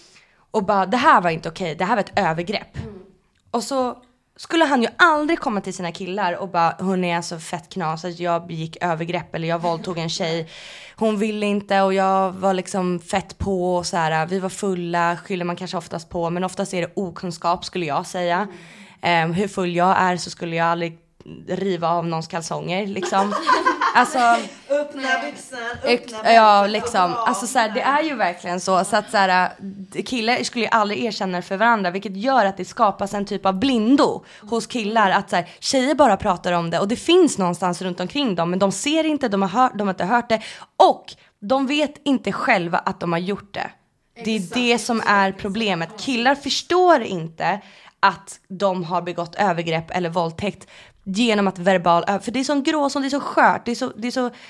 och bara det här var inte okej, det här var ett övergrepp. Mm. Och så skulle han ju aldrig komma till sina killar och bara, hon är så fett knas att jag begick övergrepp eller jag våldtog en tjej. Hon ville inte och jag var liksom fett på och så här, vi var fulla, skyller man kanske oftast på, men oftast är det okunskap skulle jag säga. Um, hur full jag är så skulle jag aldrig riva av någons kalsonger liksom. Alltså öppna byxan, öppna ja liksom, alltså så här, det är ju verkligen så så att så här, killar skulle ju aldrig erkänna för varandra, vilket gör att det skapas en typ av blindo hos killar, att så här, tjejer bara pratar om det och det finns någonstans runt omkring dem, men de ser inte, de har hört, de har inte hört det och de vet inte själva att de har gjort det. Det är det som är problemet. Killar förstår inte att de har begått övergrepp eller våldtäkt genom att verbal, för det är så gråzon, det är så skört, det är så, det är så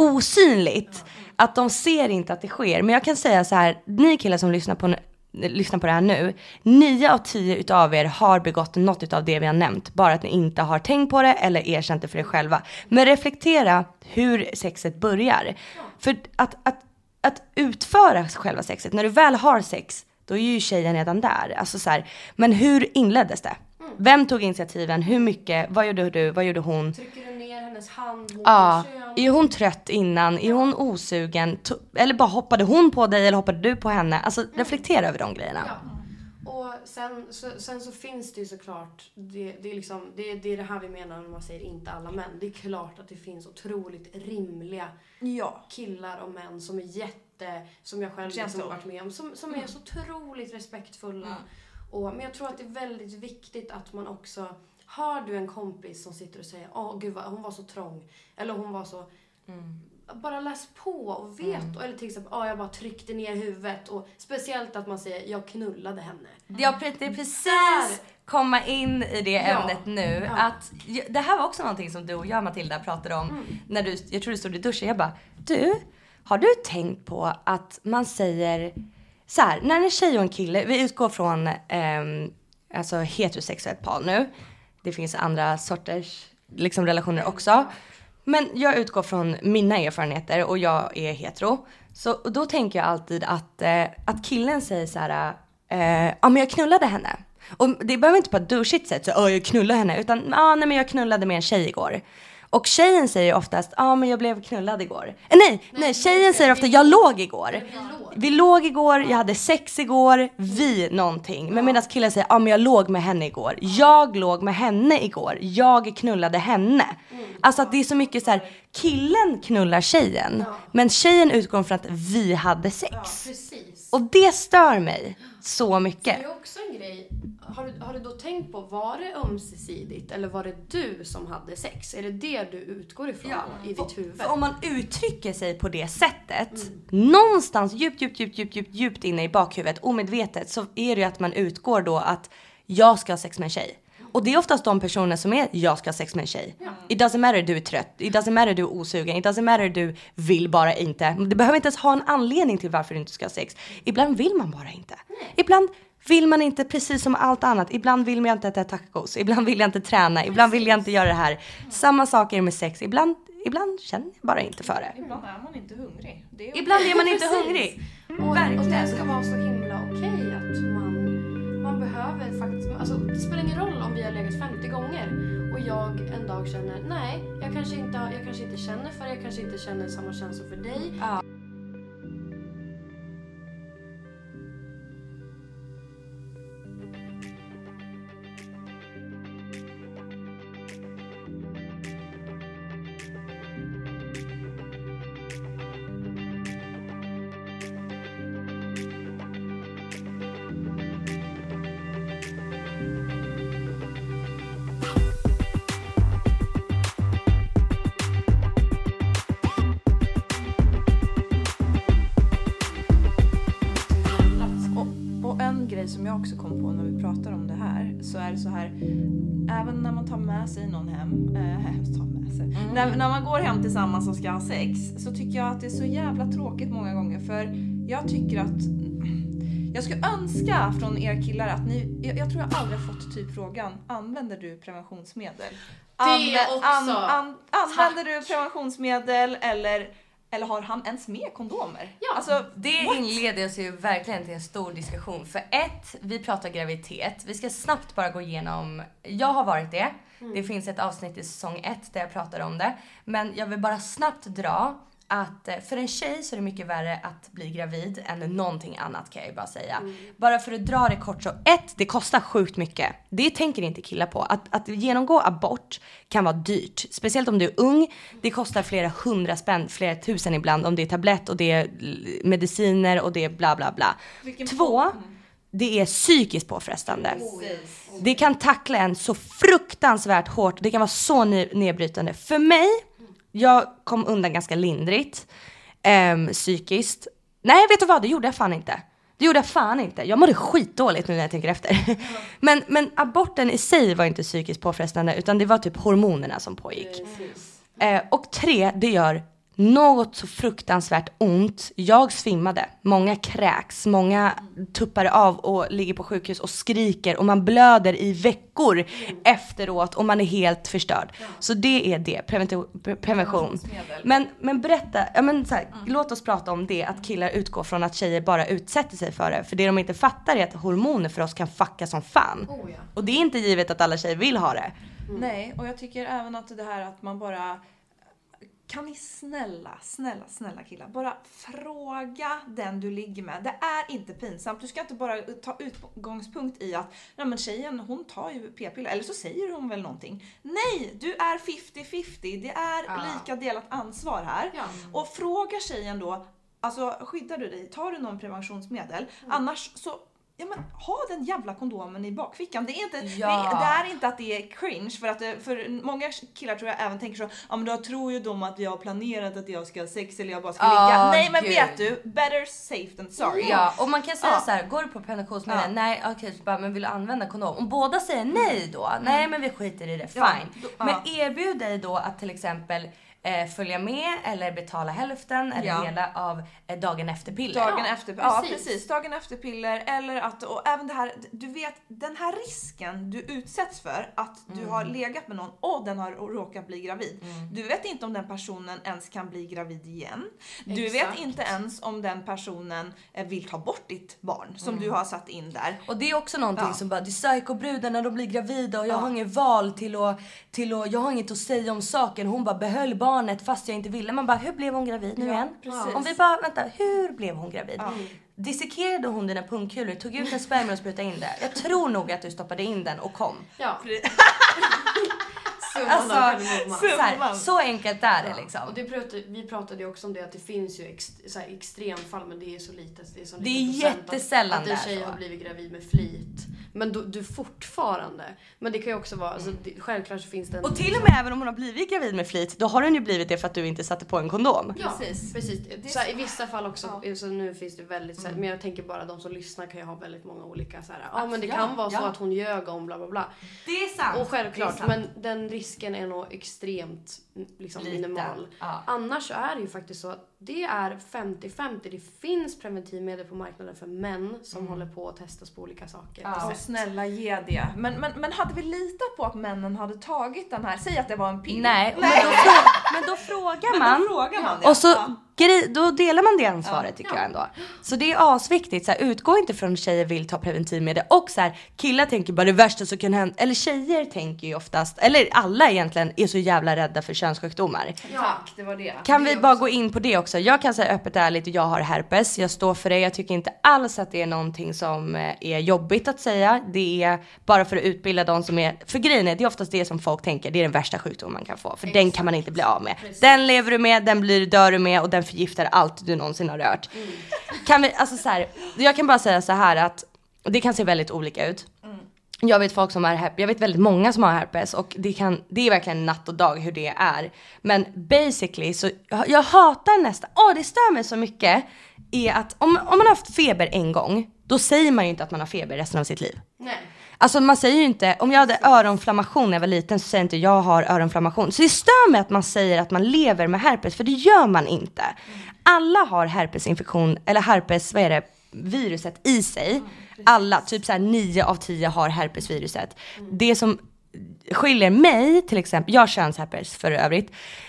osynligt att de ser inte att det sker. Men jag kan säga så här, ni killar som lyssnar på, lyssnar på det här nu, nio av tio utav er har begått något utav det vi har nämnt, bara att ni inte har tänkt på det eller erkänt det för er själva. Men reflektera hur sexet börjar. För att, att, att utföra själva sexet, när du väl har sex, då är ju tjejen redan där. Alltså så här, men hur inleddes det? Mm. Vem tog initiativen? Hur mycket? Vad gjorde du? Vad gjorde hon? Trycker du ner hennes hand mot Ja, kön? är hon trött innan? Är hon osugen? To- eller bara hoppade hon på dig eller hoppade du på henne? Alltså reflektera över de grejerna. Ja. Och sen så, sen så finns det ju såklart, det, det, är liksom, det, det är det här vi menar när man säger inte alla män. Det är klart att det finns otroligt rimliga Ja. killar och män som är jätte, som jag själv liksom har varit med om, som, som är så otroligt respektfulla. Mm. Och, men jag tror att det är väldigt viktigt att man också, har du en kompis som sitter och säger, åh gud vad, hon var så trång, eller hon var så... Mm. Bara läs på och vet. Mm. Eller till exempel, ah, jag bara tryckte ner huvudet. Och speciellt att man säger, jag knullade henne. Mm. Jag tänkte precis komma in i det ämnet ja. nu. Ja. Att, det här var också någonting som du och jag, Matilda, pratade om. Mm. När du, jag tror du stod i duschen. Jag bara, du, har du tänkt på att man säger så här, när en tjej och en kille, vi utgår från eh, alltså heterosexuellt par nu. Det finns andra sorters liksom, relationer också. Men jag utgår från mina erfarenheter och jag är hetero. Så då tänker jag alltid att, eh, att killen säger så här, eh, ja men jag knullade henne. Och det behöver inte på ett douchigt sätt, så ja jag knullade henne. Utan ja nej men jag knullade med en tjej igår. Och tjejen säger oftast, ja men jag blev knullad igår. Eh, nej, nej, nej, tjejen säger ofta, jag låg igår. Vi låg. vi låg igår, jag hade sex igår, vi någonting. Men medan killen säger, ja men jag låg med henne igår. Jag låg med henne igår, jag knullade henne. Mm. Alltså att det är så mycket så här, killen knullar tjejen. Ja. Men tjejen utgår från att vi hade sex. Ja, precis. Och det stör mig så mycket. Det är också en grej. Har du, har du då tänkt på, var det ömsesidigt eller var det du som hade sex? Är det det du utgår ifrån ja. i ditt för, huvud? För om man uttrycker sig på det sättet, mm. någonstans djupt, djupt, djupt, djupt, djupt, djupt inne i bakhuvudet, omedvetet, så är det ju att man utgår då att jag ska ha sex med en tjej. Och det är oftast de personer som är, jag ska ha sex med en tjej. Ja. It doesn't matter du är trött. It doesn't matter du är osugen. It doesn't matter du vill bara inte. Det behöver inte ens ha en anledning till varför du inte ska ha sex. Ibland vill man bara inte. Nej. Ibland vill man inte, precis som allt annat. Ibland vill man inte äta tacos. Ibland vill jag inte träna. Ibland vill jag inte göra det här. Mm. Samma sak är med sex. Ibland, ibland känner jag bara inte för det. Ibland är man inte hungrig. Det är ibland är man inte hungrig. Och, och det ska vara så himla okej att man, man behöver faktiskt... Alltså, det spelar ingen roll om vi har legat femtio gånger och jag en dag känner, nej, jag kanske inte, jag kanske inte känner för det, jag kanske inte känner samma känsla för dig. Ja. Som jag också kom på när vi pratar om det här, så är det så här, även när man tar med sig någon hem, äh, tar med sig. Mm. När, när man går hem tillsammans och ska ha sex, så tycker jag att det är så jävla tråkigt många gånger, för jag tycker att jag skulle önska från er killar att ni, jag, jag tror jag aldrig har fått typ frågan, använder du preventionsmedel? Anv- det också. An, an, använder du preventionsmedel eller Eller har han ens med kondomer? Ja, alltså, det what? inleder oss ju verkligen till en stor diskussion. För ett, vi pratar graviditet. Vi ska snabbt bara gå igenom. Jag har varit det. Mm. Det finns ett avsnitt i säsong ett där jag pratar om det. Men jag vill bara snabbt dra att för en tjej så är det mycket värre att bli gravid än någonting annat, kan jag ju bara säga. Mm. Bara för att dra det kort så, ett, det kostar sjukt mycket. Det tänker inte killar på. Att, att genomgå abort kan vara dyrt. Speciellt om du är ung. Det kostar flera hundra spänn, flera tusen ibland. Om det är tablett och det är mediciner och det är bla bla bla. Vilken Två, det är psykiskt påfrestande. Oh, yes. Det kan tackla en så fruktansvärt hårt. Det kan vara så nedbrytande. För mig, jag kom undan ganska lindrigt. Um, psykiskt. Nej, vet du vad? Det gjorde jag fan inte. Det gjorde jag fan inte. Jag mådde skitdåligt nu när jag tänker efter. Mm. men, men aborten i sig var inte psykiskt påfrestande. Utan det var typ hormonerna som pågick. Uh, och tre, det gör något så fruktansvärt ont. Jag svimmade. Många kräks. Många tuppar av och ligger på sjukhus och skriker. Och man blöder i veckor mm. efteråt. Och man är helt förstörd. Ja. Så det är det. Preventiv- prevention. Men, men berätta. Ja, men så här, mm. låt oss prata om det. Att killar utgår från att tjejer bara utsätter sig för det. För det de inte fattar är att hormoner för oss kan fucka som fan. Oh, ja. Och det är inte givet att alla tjejer vill ha det. Mm. Nej, och jag tycker även att det här att man bara... Kan ni snälla, snälla, snälla killar, bara fråga den du ligger med. Det är inte pinsamt. Du ska inte bara ta utgångspunkt i att nej men tjejen, hon tar ju p-piller. Eller så säger hon väl någonting. Nej, du är femtio femtio. Det är ja. lika delat ansvar här. Ja. Och fråga tjejen då, alltså skyddar du dig? Tar du någon preventionsmedel? Mm. Annars så... Ja, men ha den jävla kondomen i bakfickan. Det är inte, ja. det, det är inte att det är cringe. För att det, för många killar tror jag även tänker så. Ja, men då tror ju de att jag har planerat att jag ska ha sex eller jag bara ska oh, ligga. Nej, men Gud. vet du, better safe than sorry. Ja, och man kan säga ja. så här, går du på preventionsmedel? Ja. Nej, okej, okay, bara, men vill du använda kondom? Om båda säger nej då, mm. nej men vi skiter i det, fine. Ja. Ja. Men erbjud dig då att till exempel Eh, följa med eller betala hälften eller ja. hela av eh, dagen efter piller. Dagen ja, efter, ja, precis. precis. Dagen efter piller eller att, och även det här, du vet, den här risken du utsätts för att mm. du har legat med någon och den har råkat bli gravid. Mm. Du vet inte om den personen ens kan bli gravid igen. Du Exakt. vet inte ens om den personen eh, vill ta bort ditt barn som mm. du har satt in där. Och det är också någonting ja. som bara, det är psykobrudar när de blir gravida och jag ja. har ingen val till att, till att, jag har inget att säga om saken. Hon bara behöll barn fast jag inte ville. Man bara, hur blev hon gravid nu ja, igen? Precis. Om vi bara, vänta, hur blev hon gravid? Ja. Dissekerade hon dina pungkulor, tog ut en spermier och sprutade in det? Jag tror nog att du stoppade in den och kom. Ja. Alltså, så, här, så enkelt är det ja. liksom. Och det pratade, vi pratade ju också om det att det finns ju ex, så här, extremfall, men det är så litet. Det är, så det är jättesällan att, att en tjej så. har blivit gravid med flit. Men du, du fortfarande. Men det kan ju också vara, alltså, det, självklart så finns det en... Och till och med även om hon har blivit gravid med flit, då har hon ju blivit det för att du inte satte på en kondom. Ja, precis. precis. Så här, i vissa fall också, ja. så nu finns det väldigt, så här, mm. men jag tänker bara de som lyssnar kan ju ha väldigt många olika så här, ja men det kan ja, vara ja. så att hon ljög om bla bla bla. Det är sant. Och självklart, sant. men den risken är nog extremt liksom minimal. Ja. Annars så är det ju faktiskt så att det är femtio femtio. Det finns preventivmedel på marknaden för män som mm. håller på att testas på olika saker. Ja, och snälla ge det. Men, men, men hade vi litat på att männen hade tagit den här? Säg att det var en pill. Nej, Nej. Men, då, men då frågar man. Men då frågar man det. Och så ja. grej, då delar man det ansvaret ja. tycker ja. jag ändå. Så det är asviktigt. Så här, utgå inte från att tjejer vill ta preventivmedel. Och så här, killar tänker bara det värsta som kan hända. Eller tjejer tänker ju oftast, eller alla egentligen, är så jävla rädda för könssjukdomar. Ja, tack, det var det. Kan det vi bara också. gå in på det också? Jag kan säga öppet och ärligt, jag har herpes. Jag står för det. Jag tycker inte alls att det är någonting som är jobbigt att säga. Det är bara för att utbilda de som är... För grejen är, det är oftast det som folk tänker. Det är den värsta sjukdomen man kan få. För Exakt. den kan man inte bli av med. Precis. Den lever du med, den blir dör du med och den förgiftar allt du någonsin har rört. Mm. Kan vi, alltså så här, jag kan bara säga så här att det kan se väldigt olika ut. Mm. Jag vet folk som har herpes, jag vet väldigt många som har herpes och det kan, det är verkligen natt och dag hur det är. Men basically så jag, jag hatar nästan, åh oh, det stör mig så mycket är att om, om man har haft feber en gång, då säger man ju inte att man har feber resten av sitt liv. Nej. Alltså man säger ju inte, om jag hade öronflammation när jag var liten så säger jag inte jag har öronflammation. Så det stör mig att man säger att man lever med herpes, för det gör man inte. Mm. Alla har herpesinfektion, eller herpes, vad är det, viruset i sig. Mm, alla, typ så här nio av tio har herpesviruset. Mm. Det som skiljer mig till exempel, jag har könsherpes för övrigt,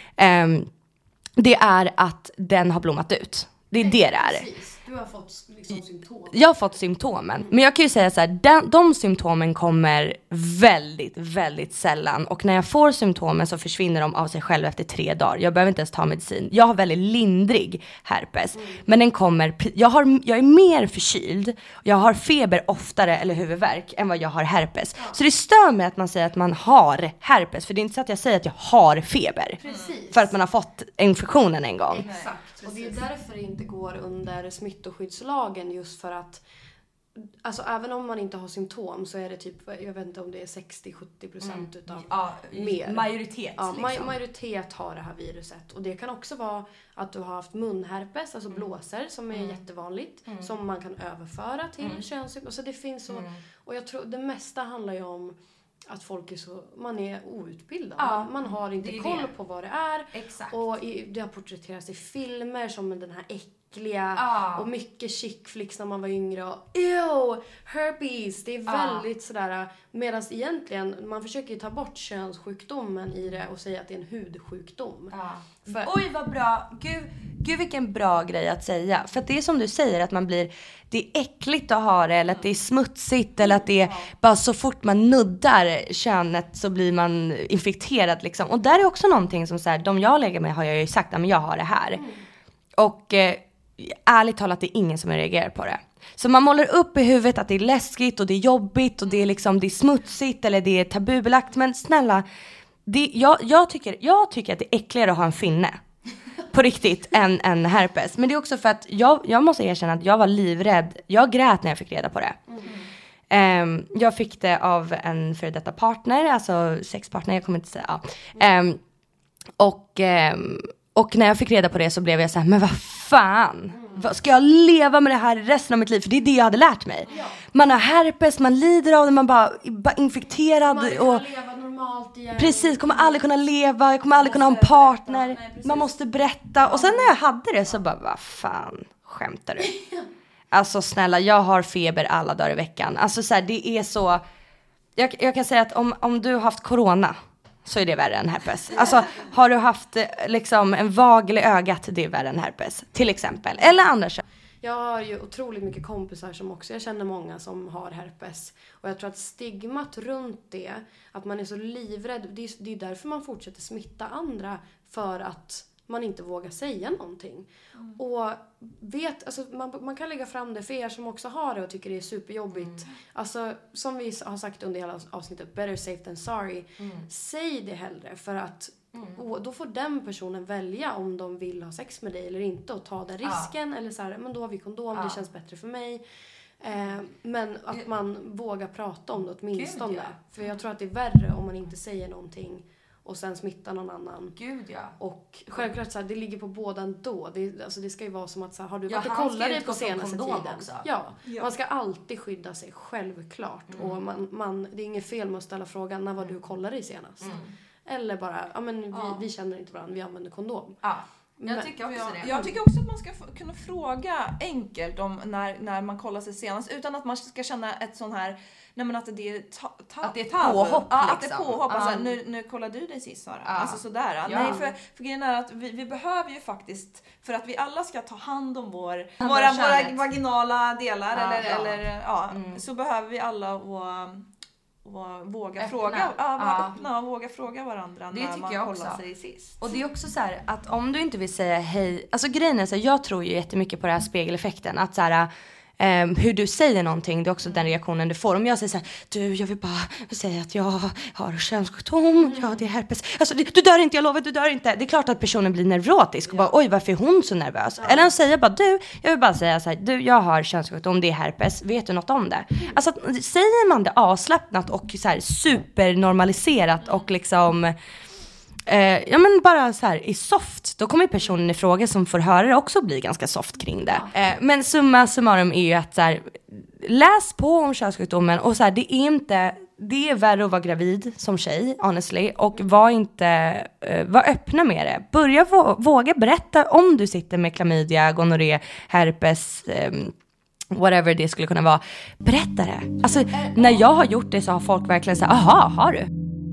um, det är att den har blommat ut. Det är det det är. Precis. Du har fått liksom symptom. Jag har fått symptomen. Mm. Men jag kan ju säga så här, de, de symptomen kommer väldigt, väldigt sällan. Och när jag får symptomen så försvinner de av sig själva efter tre dagar. Jag behöver inte ens ta medicin. Jag har väldigt lindrig herpes. Mm. Men den kommer, jag, har, jag är mer förkyld. Jag har feber oftare eller huvudvärk än vad jag har herpes. Ja. Så det stör mig att man säger att man har herpes. För det är inte så att jag säger att jag har feber. Precis. För att man har fått infektionen en gång. Exakt. Och det är därför det inte går under smittoskyddslagen, just för att alltså även om man inte har symptom så är det typ, jag vet inte om det är sextio till sjuttio procent mm. utav ja, mer. Majoritet. Ja, liksom. ma- majoritet har det här viruset. Och det kan också vara att du har haft munherpes, alltså mm. blåsor, som är mm. jättevanligt. Mm. Som man kan överföra till mm. könssymptom. Så det finns så, mm. och jag tror det mesta handlar ju om att folk är så, man är outbildad. Ja, man har inte det är koll det. på vad det är. Exakt. Och i, det har porträtterats i filmer som den här äckliga Ja. och mycket chick flicks när man var yngre och ew, herpes. Det är väldigt sådär, medan egentligen man försöker ju ta bort könssjukdomen i det och säga att det är en hudsjukdom. Ja. För, Oj vad bra, gud, gud vilken bra grej att säga. För att det är som du säger att man blir, det är äckligt att ha det eller att det är smutsigt eller att det är bara så fort man nuddar könet så blir man infekterad liksom. Och där är också någonting som så här, de jag lägger med har jag ju sagt att ja, jag har det här. Mm. Och eh, ärligt talat det är ingen som reagerar på det. Så man målar upp i huvudet att det är läskigt och det är jobbigt och det är liksom det är smutsigt eller det är tabubelagt. Men snälla, det, jag, jag, tycker, jag tycker att det är äckligare att ha en finne. På riktigt, än, än herpes. Men det är också för att jag, jag måste erkänna att jag var livrädd. Jag grät när jag fick reda på det. Mm. Um, jag fick det av en före detta partner, alltså sexpartner, jag kommer inte säga. Ja. Um, och, um, och när jag fick reda på det så blev jag så här, men vad fan? Mm. Ska jag leva med det här resten av mitt liv? För det är det jag hade lärt mig. Ja. Man har herpes, man lider av det, man bara, bara infekterad. Man och leva normalt igen. Precis, kommer aldrig kunna leva, jag kommer aldrig kunna ha en partner. Nej, man måste berätta. Och sen när jag hade det så bara, vad fan, skämtar du? Alltså snälla, jag har feber alla dagar i veckan. Alltså så här, det är så... Jag, jag kan säga att om, om du har haft corona så är det värre än herpes. Alltså har du haft liksom en vagel i ögat, det är värre än herpes. Till exempel. Eller andra kön. Jag har ju otroligt mycket kompisar som också, jag känner många som har herpes. Och jag tror att stigmat runt det, att man är så livrädd, det är, det är därför man fortsätter smitta andra. För att man inte vågar säga någonting. Mm. Och vet, alltså man, man kan lägga fram det för er som också har det och tycker det är superjobbigt. Mm. Alltså som vi har sagt under hela avsnittet, better safe than sorry. Mm. Säg det hellre för att mm. och då får den personen välja om de vill ha sex med dig eller inte och ta den risken. Ja. Eller så här, men då har vi kondom, ja. Det känns bättre för mig. Eh, men att man vågar prata om det åtminstone. Gud, ja. För jag tror att det är värre om man inte säger någonting och sen smittar någon annan. Gud ja. Och självklart så här, det ligger på båda ändå. Det, alltså, det ska ju vara som att så här, har du varit och kollat dig på senaste tiden? Ja, ja, man ska alltid skydda sig, självklart. Mm. Och man, man, det är inget fel med att ställa frågan, när var du kollade dig senast? Mm. Eller bara, ja men vi, ja. vi känner inte varandra, vi använder kondom. Ja. Jag men, tycker, också jag, det. jag tycker också att man ska f- kunna fråga enkelt om när, när man kollar sig senast. Utan att man ska känna ett sån här, nej men att det är ta, ta, att det är ett påhopp. Ja, liksom. att det är påhopp. Uh. Alltså, nu, nu kollar du dig sist, Sara. Uh. Alltså sådär. Ja. Nej, för, för grejen är att vi, vi behöver ju faktiskt, för att vi alla ska ta hand om vår, våra, våra vaginala delar. Uh, eller, ja. Eller, ja, mm. Så behöver vi alla och, och våga öppna. fråga ja, ja. Öppna och våga fråga varandra det när man kollar sig sist. Och det är också så här att om du inte vill säga hej, alltså grejen är så här, jag tror ju jättemycket på det här spegeleffekten, att så här, Um, hur du säger någonting, det är också den reaktionen du får. Om jag säger så här, du jag vill bara säga att jag har könssjukdom, ja det är herpes, alltså du, du dör inte, jag lovar, du dör inte. Det är klart att personen blir neurotisk och bara, oj varför är hon så nervös? Ja. Eller att säga bara, du, jag vill bara säga så här, du jag har könssjukdom, det är herpes, vet du något om det? Alltså att, säger man det avslappnat och så här supernormaliserat och liksom Eh, ja men bara så här i soft, då kommer personen i fråga som får höra det också bli ganska soft kring det. Eh, men summa summarum är ju att så här, läs på om könssjukdomen och så här, det är inte, det är värre att vara gravid som tjej honestly, och var inte eh, var öppna med det. Börja vå- våga berätta om du sitter med klamydia, gonorré, herpes, eh, whatever det skulle kunna vara. Berätta det. Alltså när jag har gjort det så har folk verkligen sagt, aha, har du?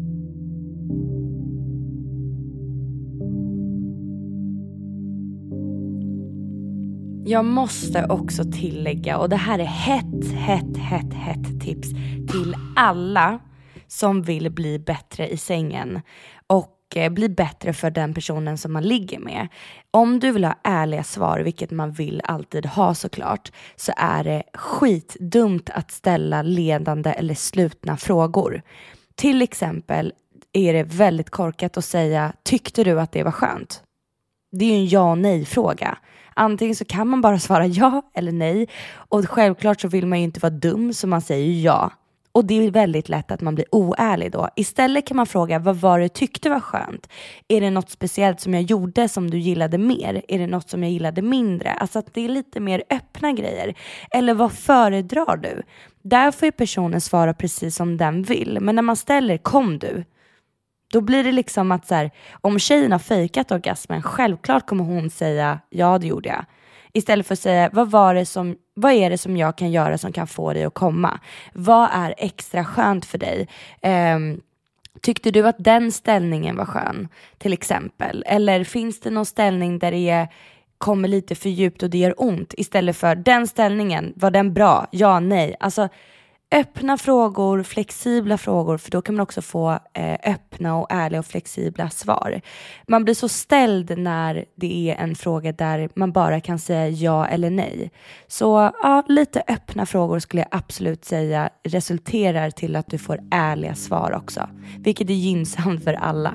Jag måste också tillägga, och det här är hett, hett, hett, hett tips till alla som vill bli bättre i sängen och bli bättre för den personen som man ligger med. Om du vill ha ärliga svar, vilket man vill alltid ha såklart, så är det skitdumt att ställa ledande eller slutna frågor. Till exempel är det väldigt korkat att säga, tyckte du att det var skönt? Det är ju en ja- och nej-fråga. Antingen så kan man bara svara ja eller nej. Och självklart så vill man ju inte vara dum, så man säger ja. Och det är väldigt lätt att man blir oärlig då. Istället kan man fråga, vad var det du tyckte var skönt? Är det något speciellt som jag gjorde som du gillade mer? Är det något som jag gillade mindre? Alltså att det är lite mer öppna grejer. Eller vad föredrar du? Där får ju personen svara precis som den vill. Men när man ställer kom du, då blir det liksom att så här, om tjejen har fejkat orgasmen, självklart kommer hon säga ja, det gjorde jag. Istället för att säga, vad, var det som, vad är det som jag kan göra som kan få dig att komma? Vad är extra skönt för dig? Um, tyckte du att den ställningen var skön, till exempel? Eller finns det någon ställning där det är, kommer lite för djupt och det gör ont? Istället för, den ställningen, var den bra? Ja, nej. Alltså, öppna frågor, flexibla frågor, för då kan man också få eh, öppna och ärliga och flexibla svar. Man blir så ställd när det är en fråga där man bara kan säga ja eller nej. Så ja, lite öppna frågor skulle jag absolut säga resulterar till att du får ärliga svar också. Vilket är gynnsamt för alla.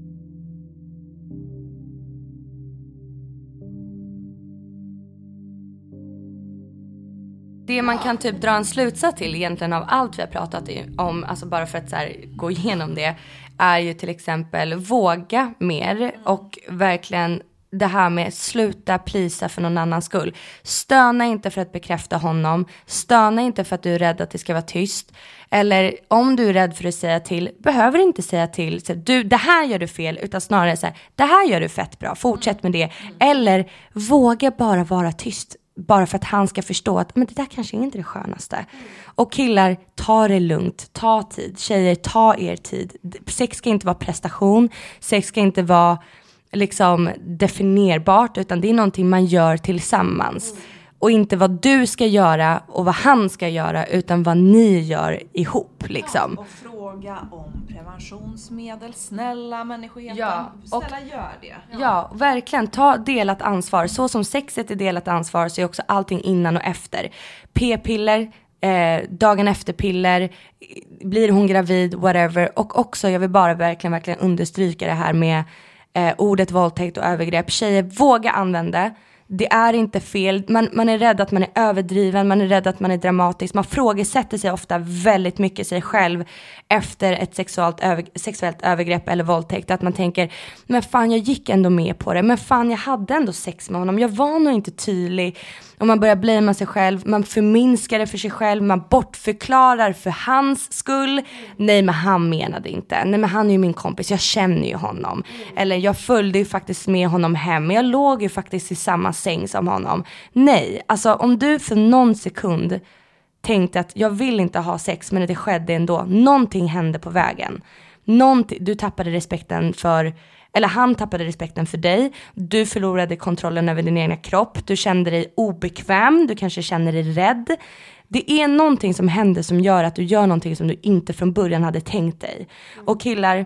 Det man kan typ dra en slutsats till egentligen av allt vi har pratat om, alltså bara för att så här, gå igenom det, är ju till exempel våga mer och verkligen det här med sluta plisa för någon annans skull. Stöna inte för att bekräfta honom. Stöna inte för att du är rädd att det ska vara tyst. Eller om du är rädd för att säga till, behöver inte säga till. Så, du, det här gör du fel, utan snarare så här, det här gör du fett bra. Fortsätt med det. Eller våga bara vara tyst. Bara för att han ska förstå att men det där kanske inte är det skönaste. Mm. Och killar, ta det lugnt. Ta tid. Tjejer, ta er tid. Sex ska inte vara prestation. Sex ska inte vara liksom definierbart. Utan det är någonting man gör tillsammans. Mm. Och inte vad du ska göra och vad han ska göra. Utan vad ni gör ihop. Liksom. Ja, och fråga om preventionsmedel. Snälla människoheten. Ja, och, snälla gör det. Ja. ja, verkligen. Ta delat ansvar. Så som sexet är delat ansvar så är också allting innan och efter. P-piller, eh, dagen efter-piller, blir hon gravid, whatever. Och också, jag vill bara verkligen, verkligen understryka det här med eh, ordet våldtäkt och övergrepp. Tjejer, våga använda. Det är inte fel. Man, man är rädd att man är överdriven. Man är rädd att man är dramatisk. Man frågesätter sig ofta väldigt mycket sig själv efter ett sexuellt, över, sexuellt övergrepp eller våldtäkt. Att man tänker, men fan jag gick ändå med på det. Men fan jag hade ändå sex med honom. Jag var nog inte tydlig. Och man börjar blamea sig själv. Man förminskar det för sig själv. Man bortförklarar för hans skull. Nej, men han menade inte. Nej, men han är ju min kompis. Jag känner ju honom. Eller jag följde ju faktiskt med honom hem. Men jag låg ju faktiskt i samma säng som honom. Nej, alltså om du för någon sekund tänkte att jag vill inte ha sex, men det skedde ändå. Någonting hände på vägen. Någonting, du tappade respekten för... Eller han tappade respekten för dig. Du förlorade kontrollen över din egna kropp. Du kände dig obekväm. Du kanske känner dig rädd. Det är någonting som händer som gör att du gör någonting som du inte från början hade tänkt dig. Och killar,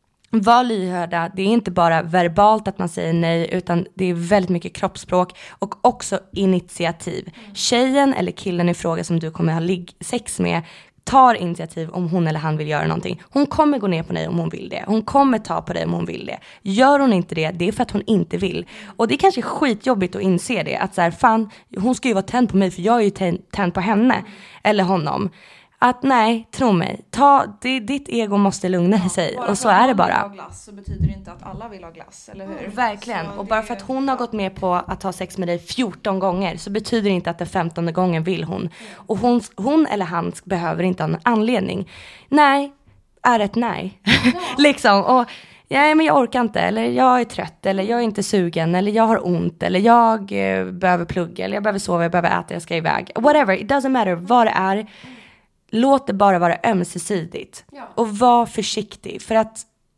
var lyhörda. Det är inte bara verbalt att man säger nej, utan det är väldigt mycket kroppsspråk och också initiativ. Tjejen eller killen i fråga som du kommer ha ligg- sex med tar initiativ om hon eller han vill göra någonting. Hon kommer gå ner på dig om hon vill det. Hon kommer ta på dig om hon vill det. Gör hon inte det, det är för att hon inte vill. Och det är kanske skitjobbigt att inse det. Att så här, fan, hon ska ju vara tänd på mig för jag är ju tänd, tänd på henne. Eller honom. Att nej, tro mig. Ta, det, ditt ego måste lugna sig. Ja, och så är det bara. Bara för att ha glass så betyder det inte att alla vill ha glass, eller hur? Mm, verkligen. Så och bara det... för att hon har gått med på att ha sex med dig fjorton gånger så betyder det inte att den femtonde gången vill hon. Mm. Och hon, hon eller han behöver inte ha någon anledning. Nej, är ett nej. Ja. liksom. Och ja, men jag orkar inte. Eller jag är trött. Eller jag är inte sugen. Eller jag har ont. Eller jag eh, behöver plugga. Eller jag behöver sova. Jag behöver äta. Jag ska iväg. Whatever. It doesn't matter vad det är. Låt det bara vara ömsesidigt. Ja. Och var försiktig. För att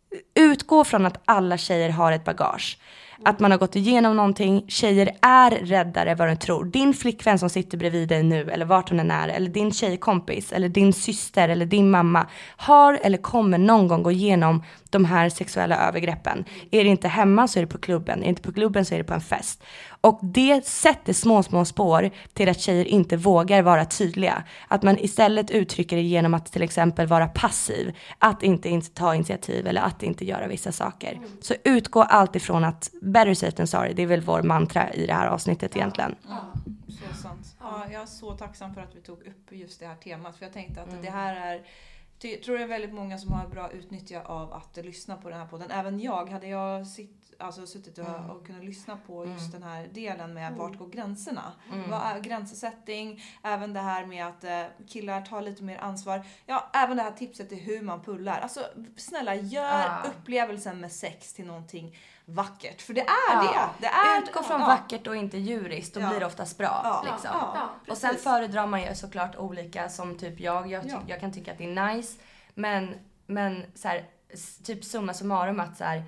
utgå från att alla tjejer har ett bagage. Att man har gått igenom någonting. Tjejer är räddare vad de tror. Din flickvän som sitter bredvid dig nu. Eller vart hon än är. Eller din tjejkompis. Eller din syster. Eller din mamma. Har eller kommer någon gång gå igenom de här sexuella övergreppen. Är det inte hemma så är det på klubben. Är det inte på klubben så är det på en fest. Och det sätter små, små spår till att tjejer inte vågar vara tydliga. Att man istället uttrycker det genom att till exempel vara passiv. Att inte, inte ta initiativ eller att inte göra vissa saker. Så utgå allt ifrån att better safe than sorry. Det är väl vår mantra i det här avsnittet egentligen. Ja, så sant. Ja, jag är så tacksam för att vi tog upp just det här temat. För jag tänkte att mm. det här är... Jag tror det är väldigt många som har bra utnyttja av att lyssna på den här podden. Även jag, hade jag sitt, alltså, suttit och, Mm. och kunnat lyssna på just Mm. den här delen med Mm. vart går gränserna. Mm. Vad är gränssättning? Även det här med att eh, killar tar lite mer ansvar. Ja, även det här tipset till hur man pullar. Alltså snälla, gör Ja. upplevelsen med sex till någonting vackert. För det är Ja. det. det är, Utgå från ja. vackert och inte djuriskt, då Ja. blir det oftast bra. Ja. Liksom. Ja. Ja. Och sen precis. föredrar man ju såklart olika, som typ jag. Jag, ty- Ja. jag kan tycka att det är nice. Men, men så här, s- typ summa summarum att så här,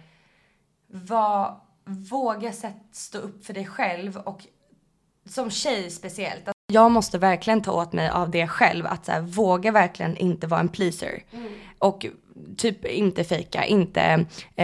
vad, våga sätt, stå upp för dig själv. Och som tjej speciellt. Att jag måste verkligen ta åt mig av det själv. Att så här, våga verkligen inte vara en pleaser. Mm. Och typ inte fejka, inte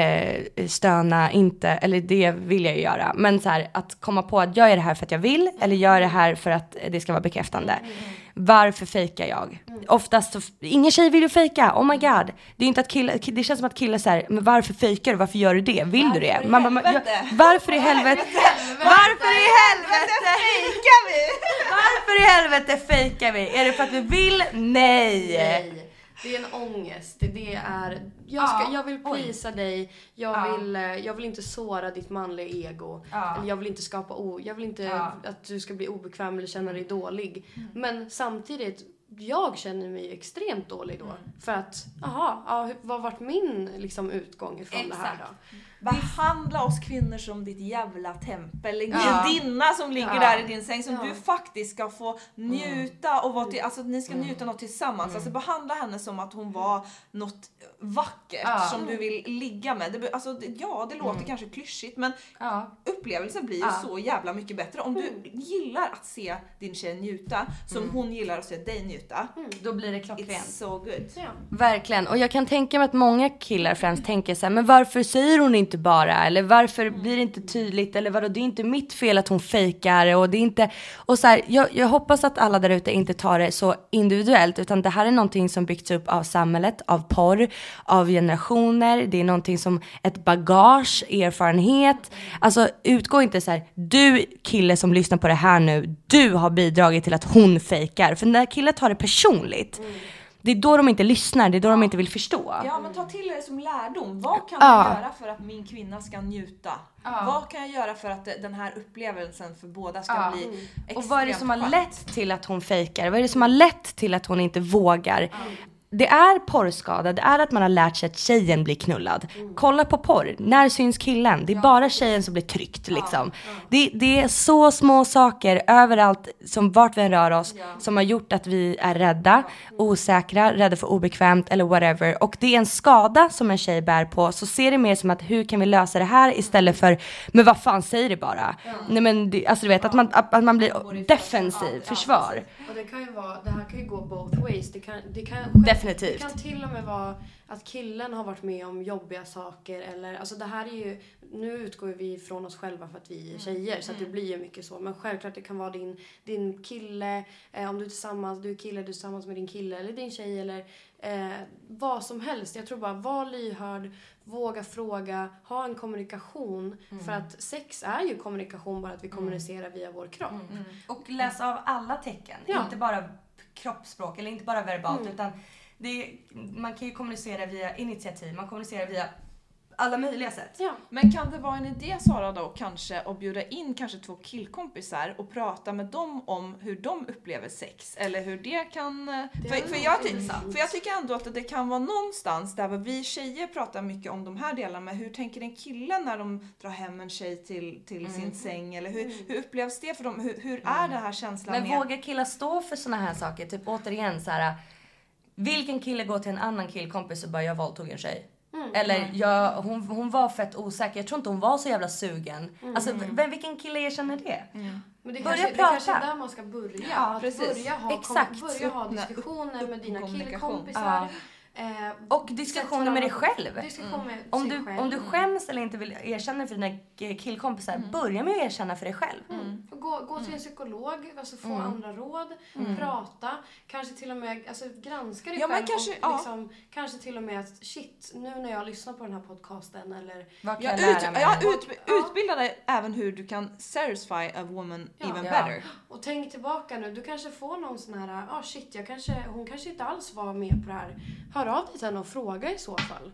eh, stöna, inte, eller det vill jag ju göra. Men så här, att komma på att jag är det här för att jag vill, eller jag är det här för att det ska vara bekräftande. Varför fejkar jag? Oftast, så, ingen tjej vill ju fejka, oh my god. Det är inte att killar, det känns som att killar säger, men varför fejkar du? Varför gör du det? Vill du det? Man, bara, man, jag, varför i helvete? Varför i helvete fejkar vi? Varför i helvete fejkar vi? Är det för att vi vill? Nej. Nej. Det är en ångest. Det, det är, jag, ska, Ja. jag vill prisa dig. Jag, Ja. vill, eh, jag vill inte såra ditt manliga ego. Ja. Eller jag vill inte skapa o... Jag vill inte Ja. att du ska bli obekväm eller känna dig dålig. Men samtidigt, jag känner mig extremt dålig då. För att, aha, ja, hur- vad har varit min liksom, utgång ifrån det här Exakt. då? Behandla oss kvinnor som ditt jävla tempel. En Ja. gudinna som ligger Ja. där i din säng som Ja. du faktiskt ska få njuta och vara till, alltså ni ska Mm. njuta något tillsammans. Alltså behandla henne som att hon var något vackert Ja. som du vill ligga med. Det, be- alltså, det- ja, det låter Mm. kanske klyschigt, men Ja. upplevelsen blir ju Ja. så jävla mycket bättre om du gillar att se din tjej njuta som Mm. hon gillar att se dig njuta. Då blir det klockrent. It's so good. Ja. Verkligen. Och jag kan tänka mig att många killar främst tänker så här, men varför säger hon inte bara? Eller varför blir det inte tydligt? Eller vadå, det är inte mitt fel att hon fejkar. Och det är inte... Och så här, jag, jag hoppas att alla där ute inte tar det så individuellt. Utan det här är någonting som byggts upp av samhället, av porr, av generationer. Det är någonting som ett bagage, erfarenhet. Alltså utgå inte så här, du kille som lyssnar på det här nu, du har bidragit till att hon fejkar. För när killar tar det personligt, det är då de inte lyssnar, det är då de inte vill förstå. Ja, men ta till er som lärdom. Vad kan Ja. jag göra för att min kvinna ska njuta? Vad kan jag göra för att den här upplevelsen för båda ska Ja. bli extremt Och vad är det som har skön? lett till att hon fejkar? Vad är det som har lett till att hon inte vågar? Det är porrskada, det är att man har lärt sig att tjejen blir knullad. Kolla på porr, när syns killen? Det är bara tjejen som blir tryckt liksom. Det, det är så små saker överallt, som vart vi än rör oss, som har gjort att vi är rädda, osäkra, rädda för obekvämt eller whatever. Och det är en skada som en tjej bär på, så ser det mer som att hur kan vi lösa det här istället för, men vad fan, säger det bara. Nej men, det, alltså du vet, att man, att, att man blir defensiv, försvar. Och det kan ju vara, det här kan ju gå both ways. Det kan, det kan, Definitivt. Det kan till och med vara att killen har varit med om jobbiga saker eller, alltså det här är ju, nu utgår vi från oss själva för att vi är tjejer så att det blir ju mycket så, men självklart det kan vara din, din kille, eh, om du är tillsammans, du är kille, du är tillsammans med din kille eller din tjej eller eh, vad som helst. Jag tror bara, var lyhörd, våga fråga, ha en kommunikation, för att sex är ju kommunikation, bara att vi kommunicerar via vår kropp. Och läsa av alla tecken, Ja. inte bara kroppsspråk eller inte bara verbalt, Mm. utan det är, man kan ju kommunicera via initiativ, man kommunicerar via alla möjliga sätt. Ja. Men kan det vara en idé, Sara, då kanske att bjuda in kanske två killkompisar och prata med dem om hur de upplever sex eller hur det kan... Det för, är för, jag ty- intressant. för jag tycker ändå att det kan vara någonstans där vi tjejer pratar mycket om de här delarna, men hur tänker en kille när de drar hem en tjej till, till sin säng eller hur, hur upplevs det för dem? Hur, hur är det här känslan Men med... vågar killar stå för såna här saker? Typ återigen så här, vilken kille går till en annan killkompis och bara, jag våldtog en tjej? Eller jag, hon, hon var fett osäker. Jag tror inte hon var så jävla sugen. Alltså vem, vilken kille erkänner det? Men det Börja kanske, det prata. kanske är där man ska börja. Ja, att precis. börja ha, Exakt. Kom, börja ha Öppna- diskussioner upp- med dina kommunikation. killkompisar. Ja. Eh, Och diskussioner med dig själv. Diskussion med Om sig du, själv. om du skäms eller inte vill erkänna för dina killkompisar, börja med att erkänna för dig själv. Och Gå, gå till en psykolog, alltså få andra råd, prata, kanske till och med alltså, granska dig Ja, men själv kanske- och ja. liksom, kanske till och med att shit, nu när jag lyssnar på den här podcasten eller Vad kan Jag, jag ut, lära mig? jag ut, Ja. utbildar dig även hur du kan satisfy a woman Ja. even Ja. better. och tänk tillbaka nu, du kanske får någon sån här, ah shit, jag kanske, hon kanske inte alls var med på det här. Hör av dig till henne och fråga i så fall.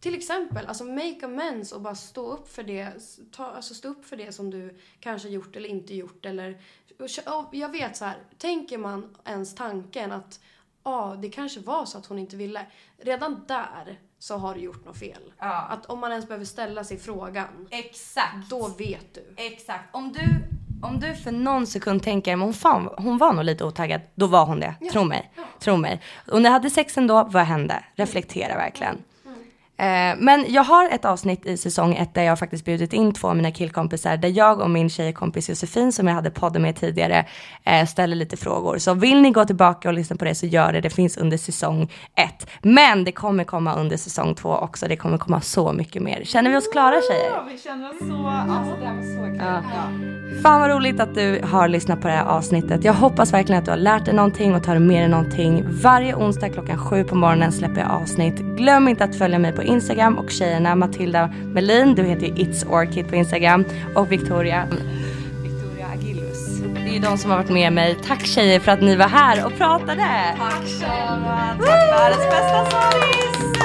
till exempel, alltså make amends och bara stå upp för det, ta, alltså stå upp för det som du kanske gjort eller inte gjort. Eller, och jag vet så här, tänker man ens tanken att ah, det kanske var så att hon inte ville. Redan där så har du gjort något fel. Ja. Att om man ens behöver ställa sig frågan. Exakt. Då vet du. Exakt. Om du, om du för någon sekund tänker, men hon, fan, hon var nog lite otaggad. Då var hon det. Ja. Tro mig. Ja. Tro mig. Och när jag hade sex ändå, vad hände? Reflektera verkligen. Eh, men jag har ett avsnitt i säsong ett där jag faktiskt bjudit in två av mina killkompisar, där jag och min tjejkompis Josefin, som jag hade podden med tidigare, eh, ställer lite frågor. Så vill ni gå tillbaka och lyssna på det, så gör det. Det finns under säsong ett. Men det kommer komma under säsong två också. Det kommer komma så mycket mer. Känner vi oss klara, tjejer? Ja, vi känner oss så... Alltså det här var så kul. Ja. Ja. Fan vad roligt att du har lyssnat på det här avsnittet. Jag hoppas verkligen att du har lärt dig någonting och tar med dig någonting. Varje onsdag klockan sju på morgonen släpper jag avsnitt. Glöm inte att följa mig på Instagram och tjejerna. Matilda Melin, du heter ju It's Orchid på Instagram. Och Victoria Victoria Agillus. Det är ju de som har varit med mig. Tack tjejer för att ni var här och pratade. Tack tjejer. Tack världens bästa service.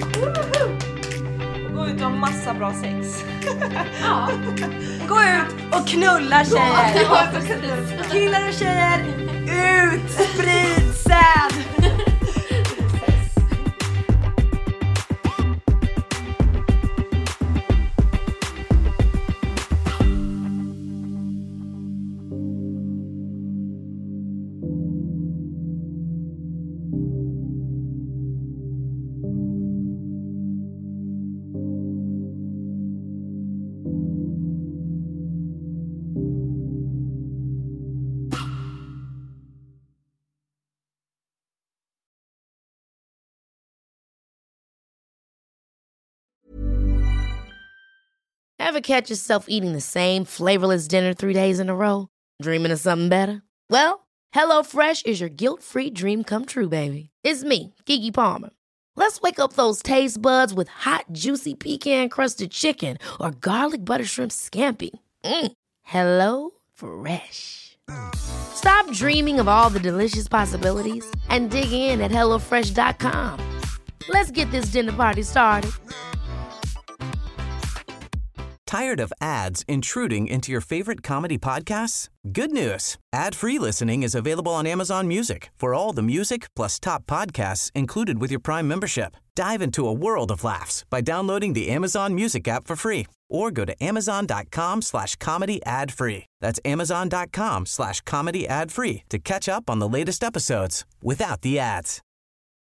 Gå ut och ha massa bra sex. Ja. Gå ut och knulla tjejer. Ja, killar och tjejer, ut, sprid säd. Ever catch yourself eating the same flavorless dinner three days in a row? Dreaming of something better? Well, HelloFresh is your guilt-free dream come true, baby. It's me, Keke Palmer. Let's wake up those taste buds with hot, juicy pecan-crusted chicken or garlic butter shrimp scampi. Mm. Hello Fresh. Stop dreaming of all the delicious possibilities and dig in at hello fresh dot com. Let's get this dinner party started. Tired of ads intruding into your favorite comedy podcasts? Good news. Ad-free listening is available on Amazon Music for all the music plus top podcasts included with your Prime membership. Dive into a world of laughs by downloading the Amazon Music app for free or go to amazon.com slash comedy ad free. That's amazon.com slash comedy ad free to catch up on the latest episodes without the ads.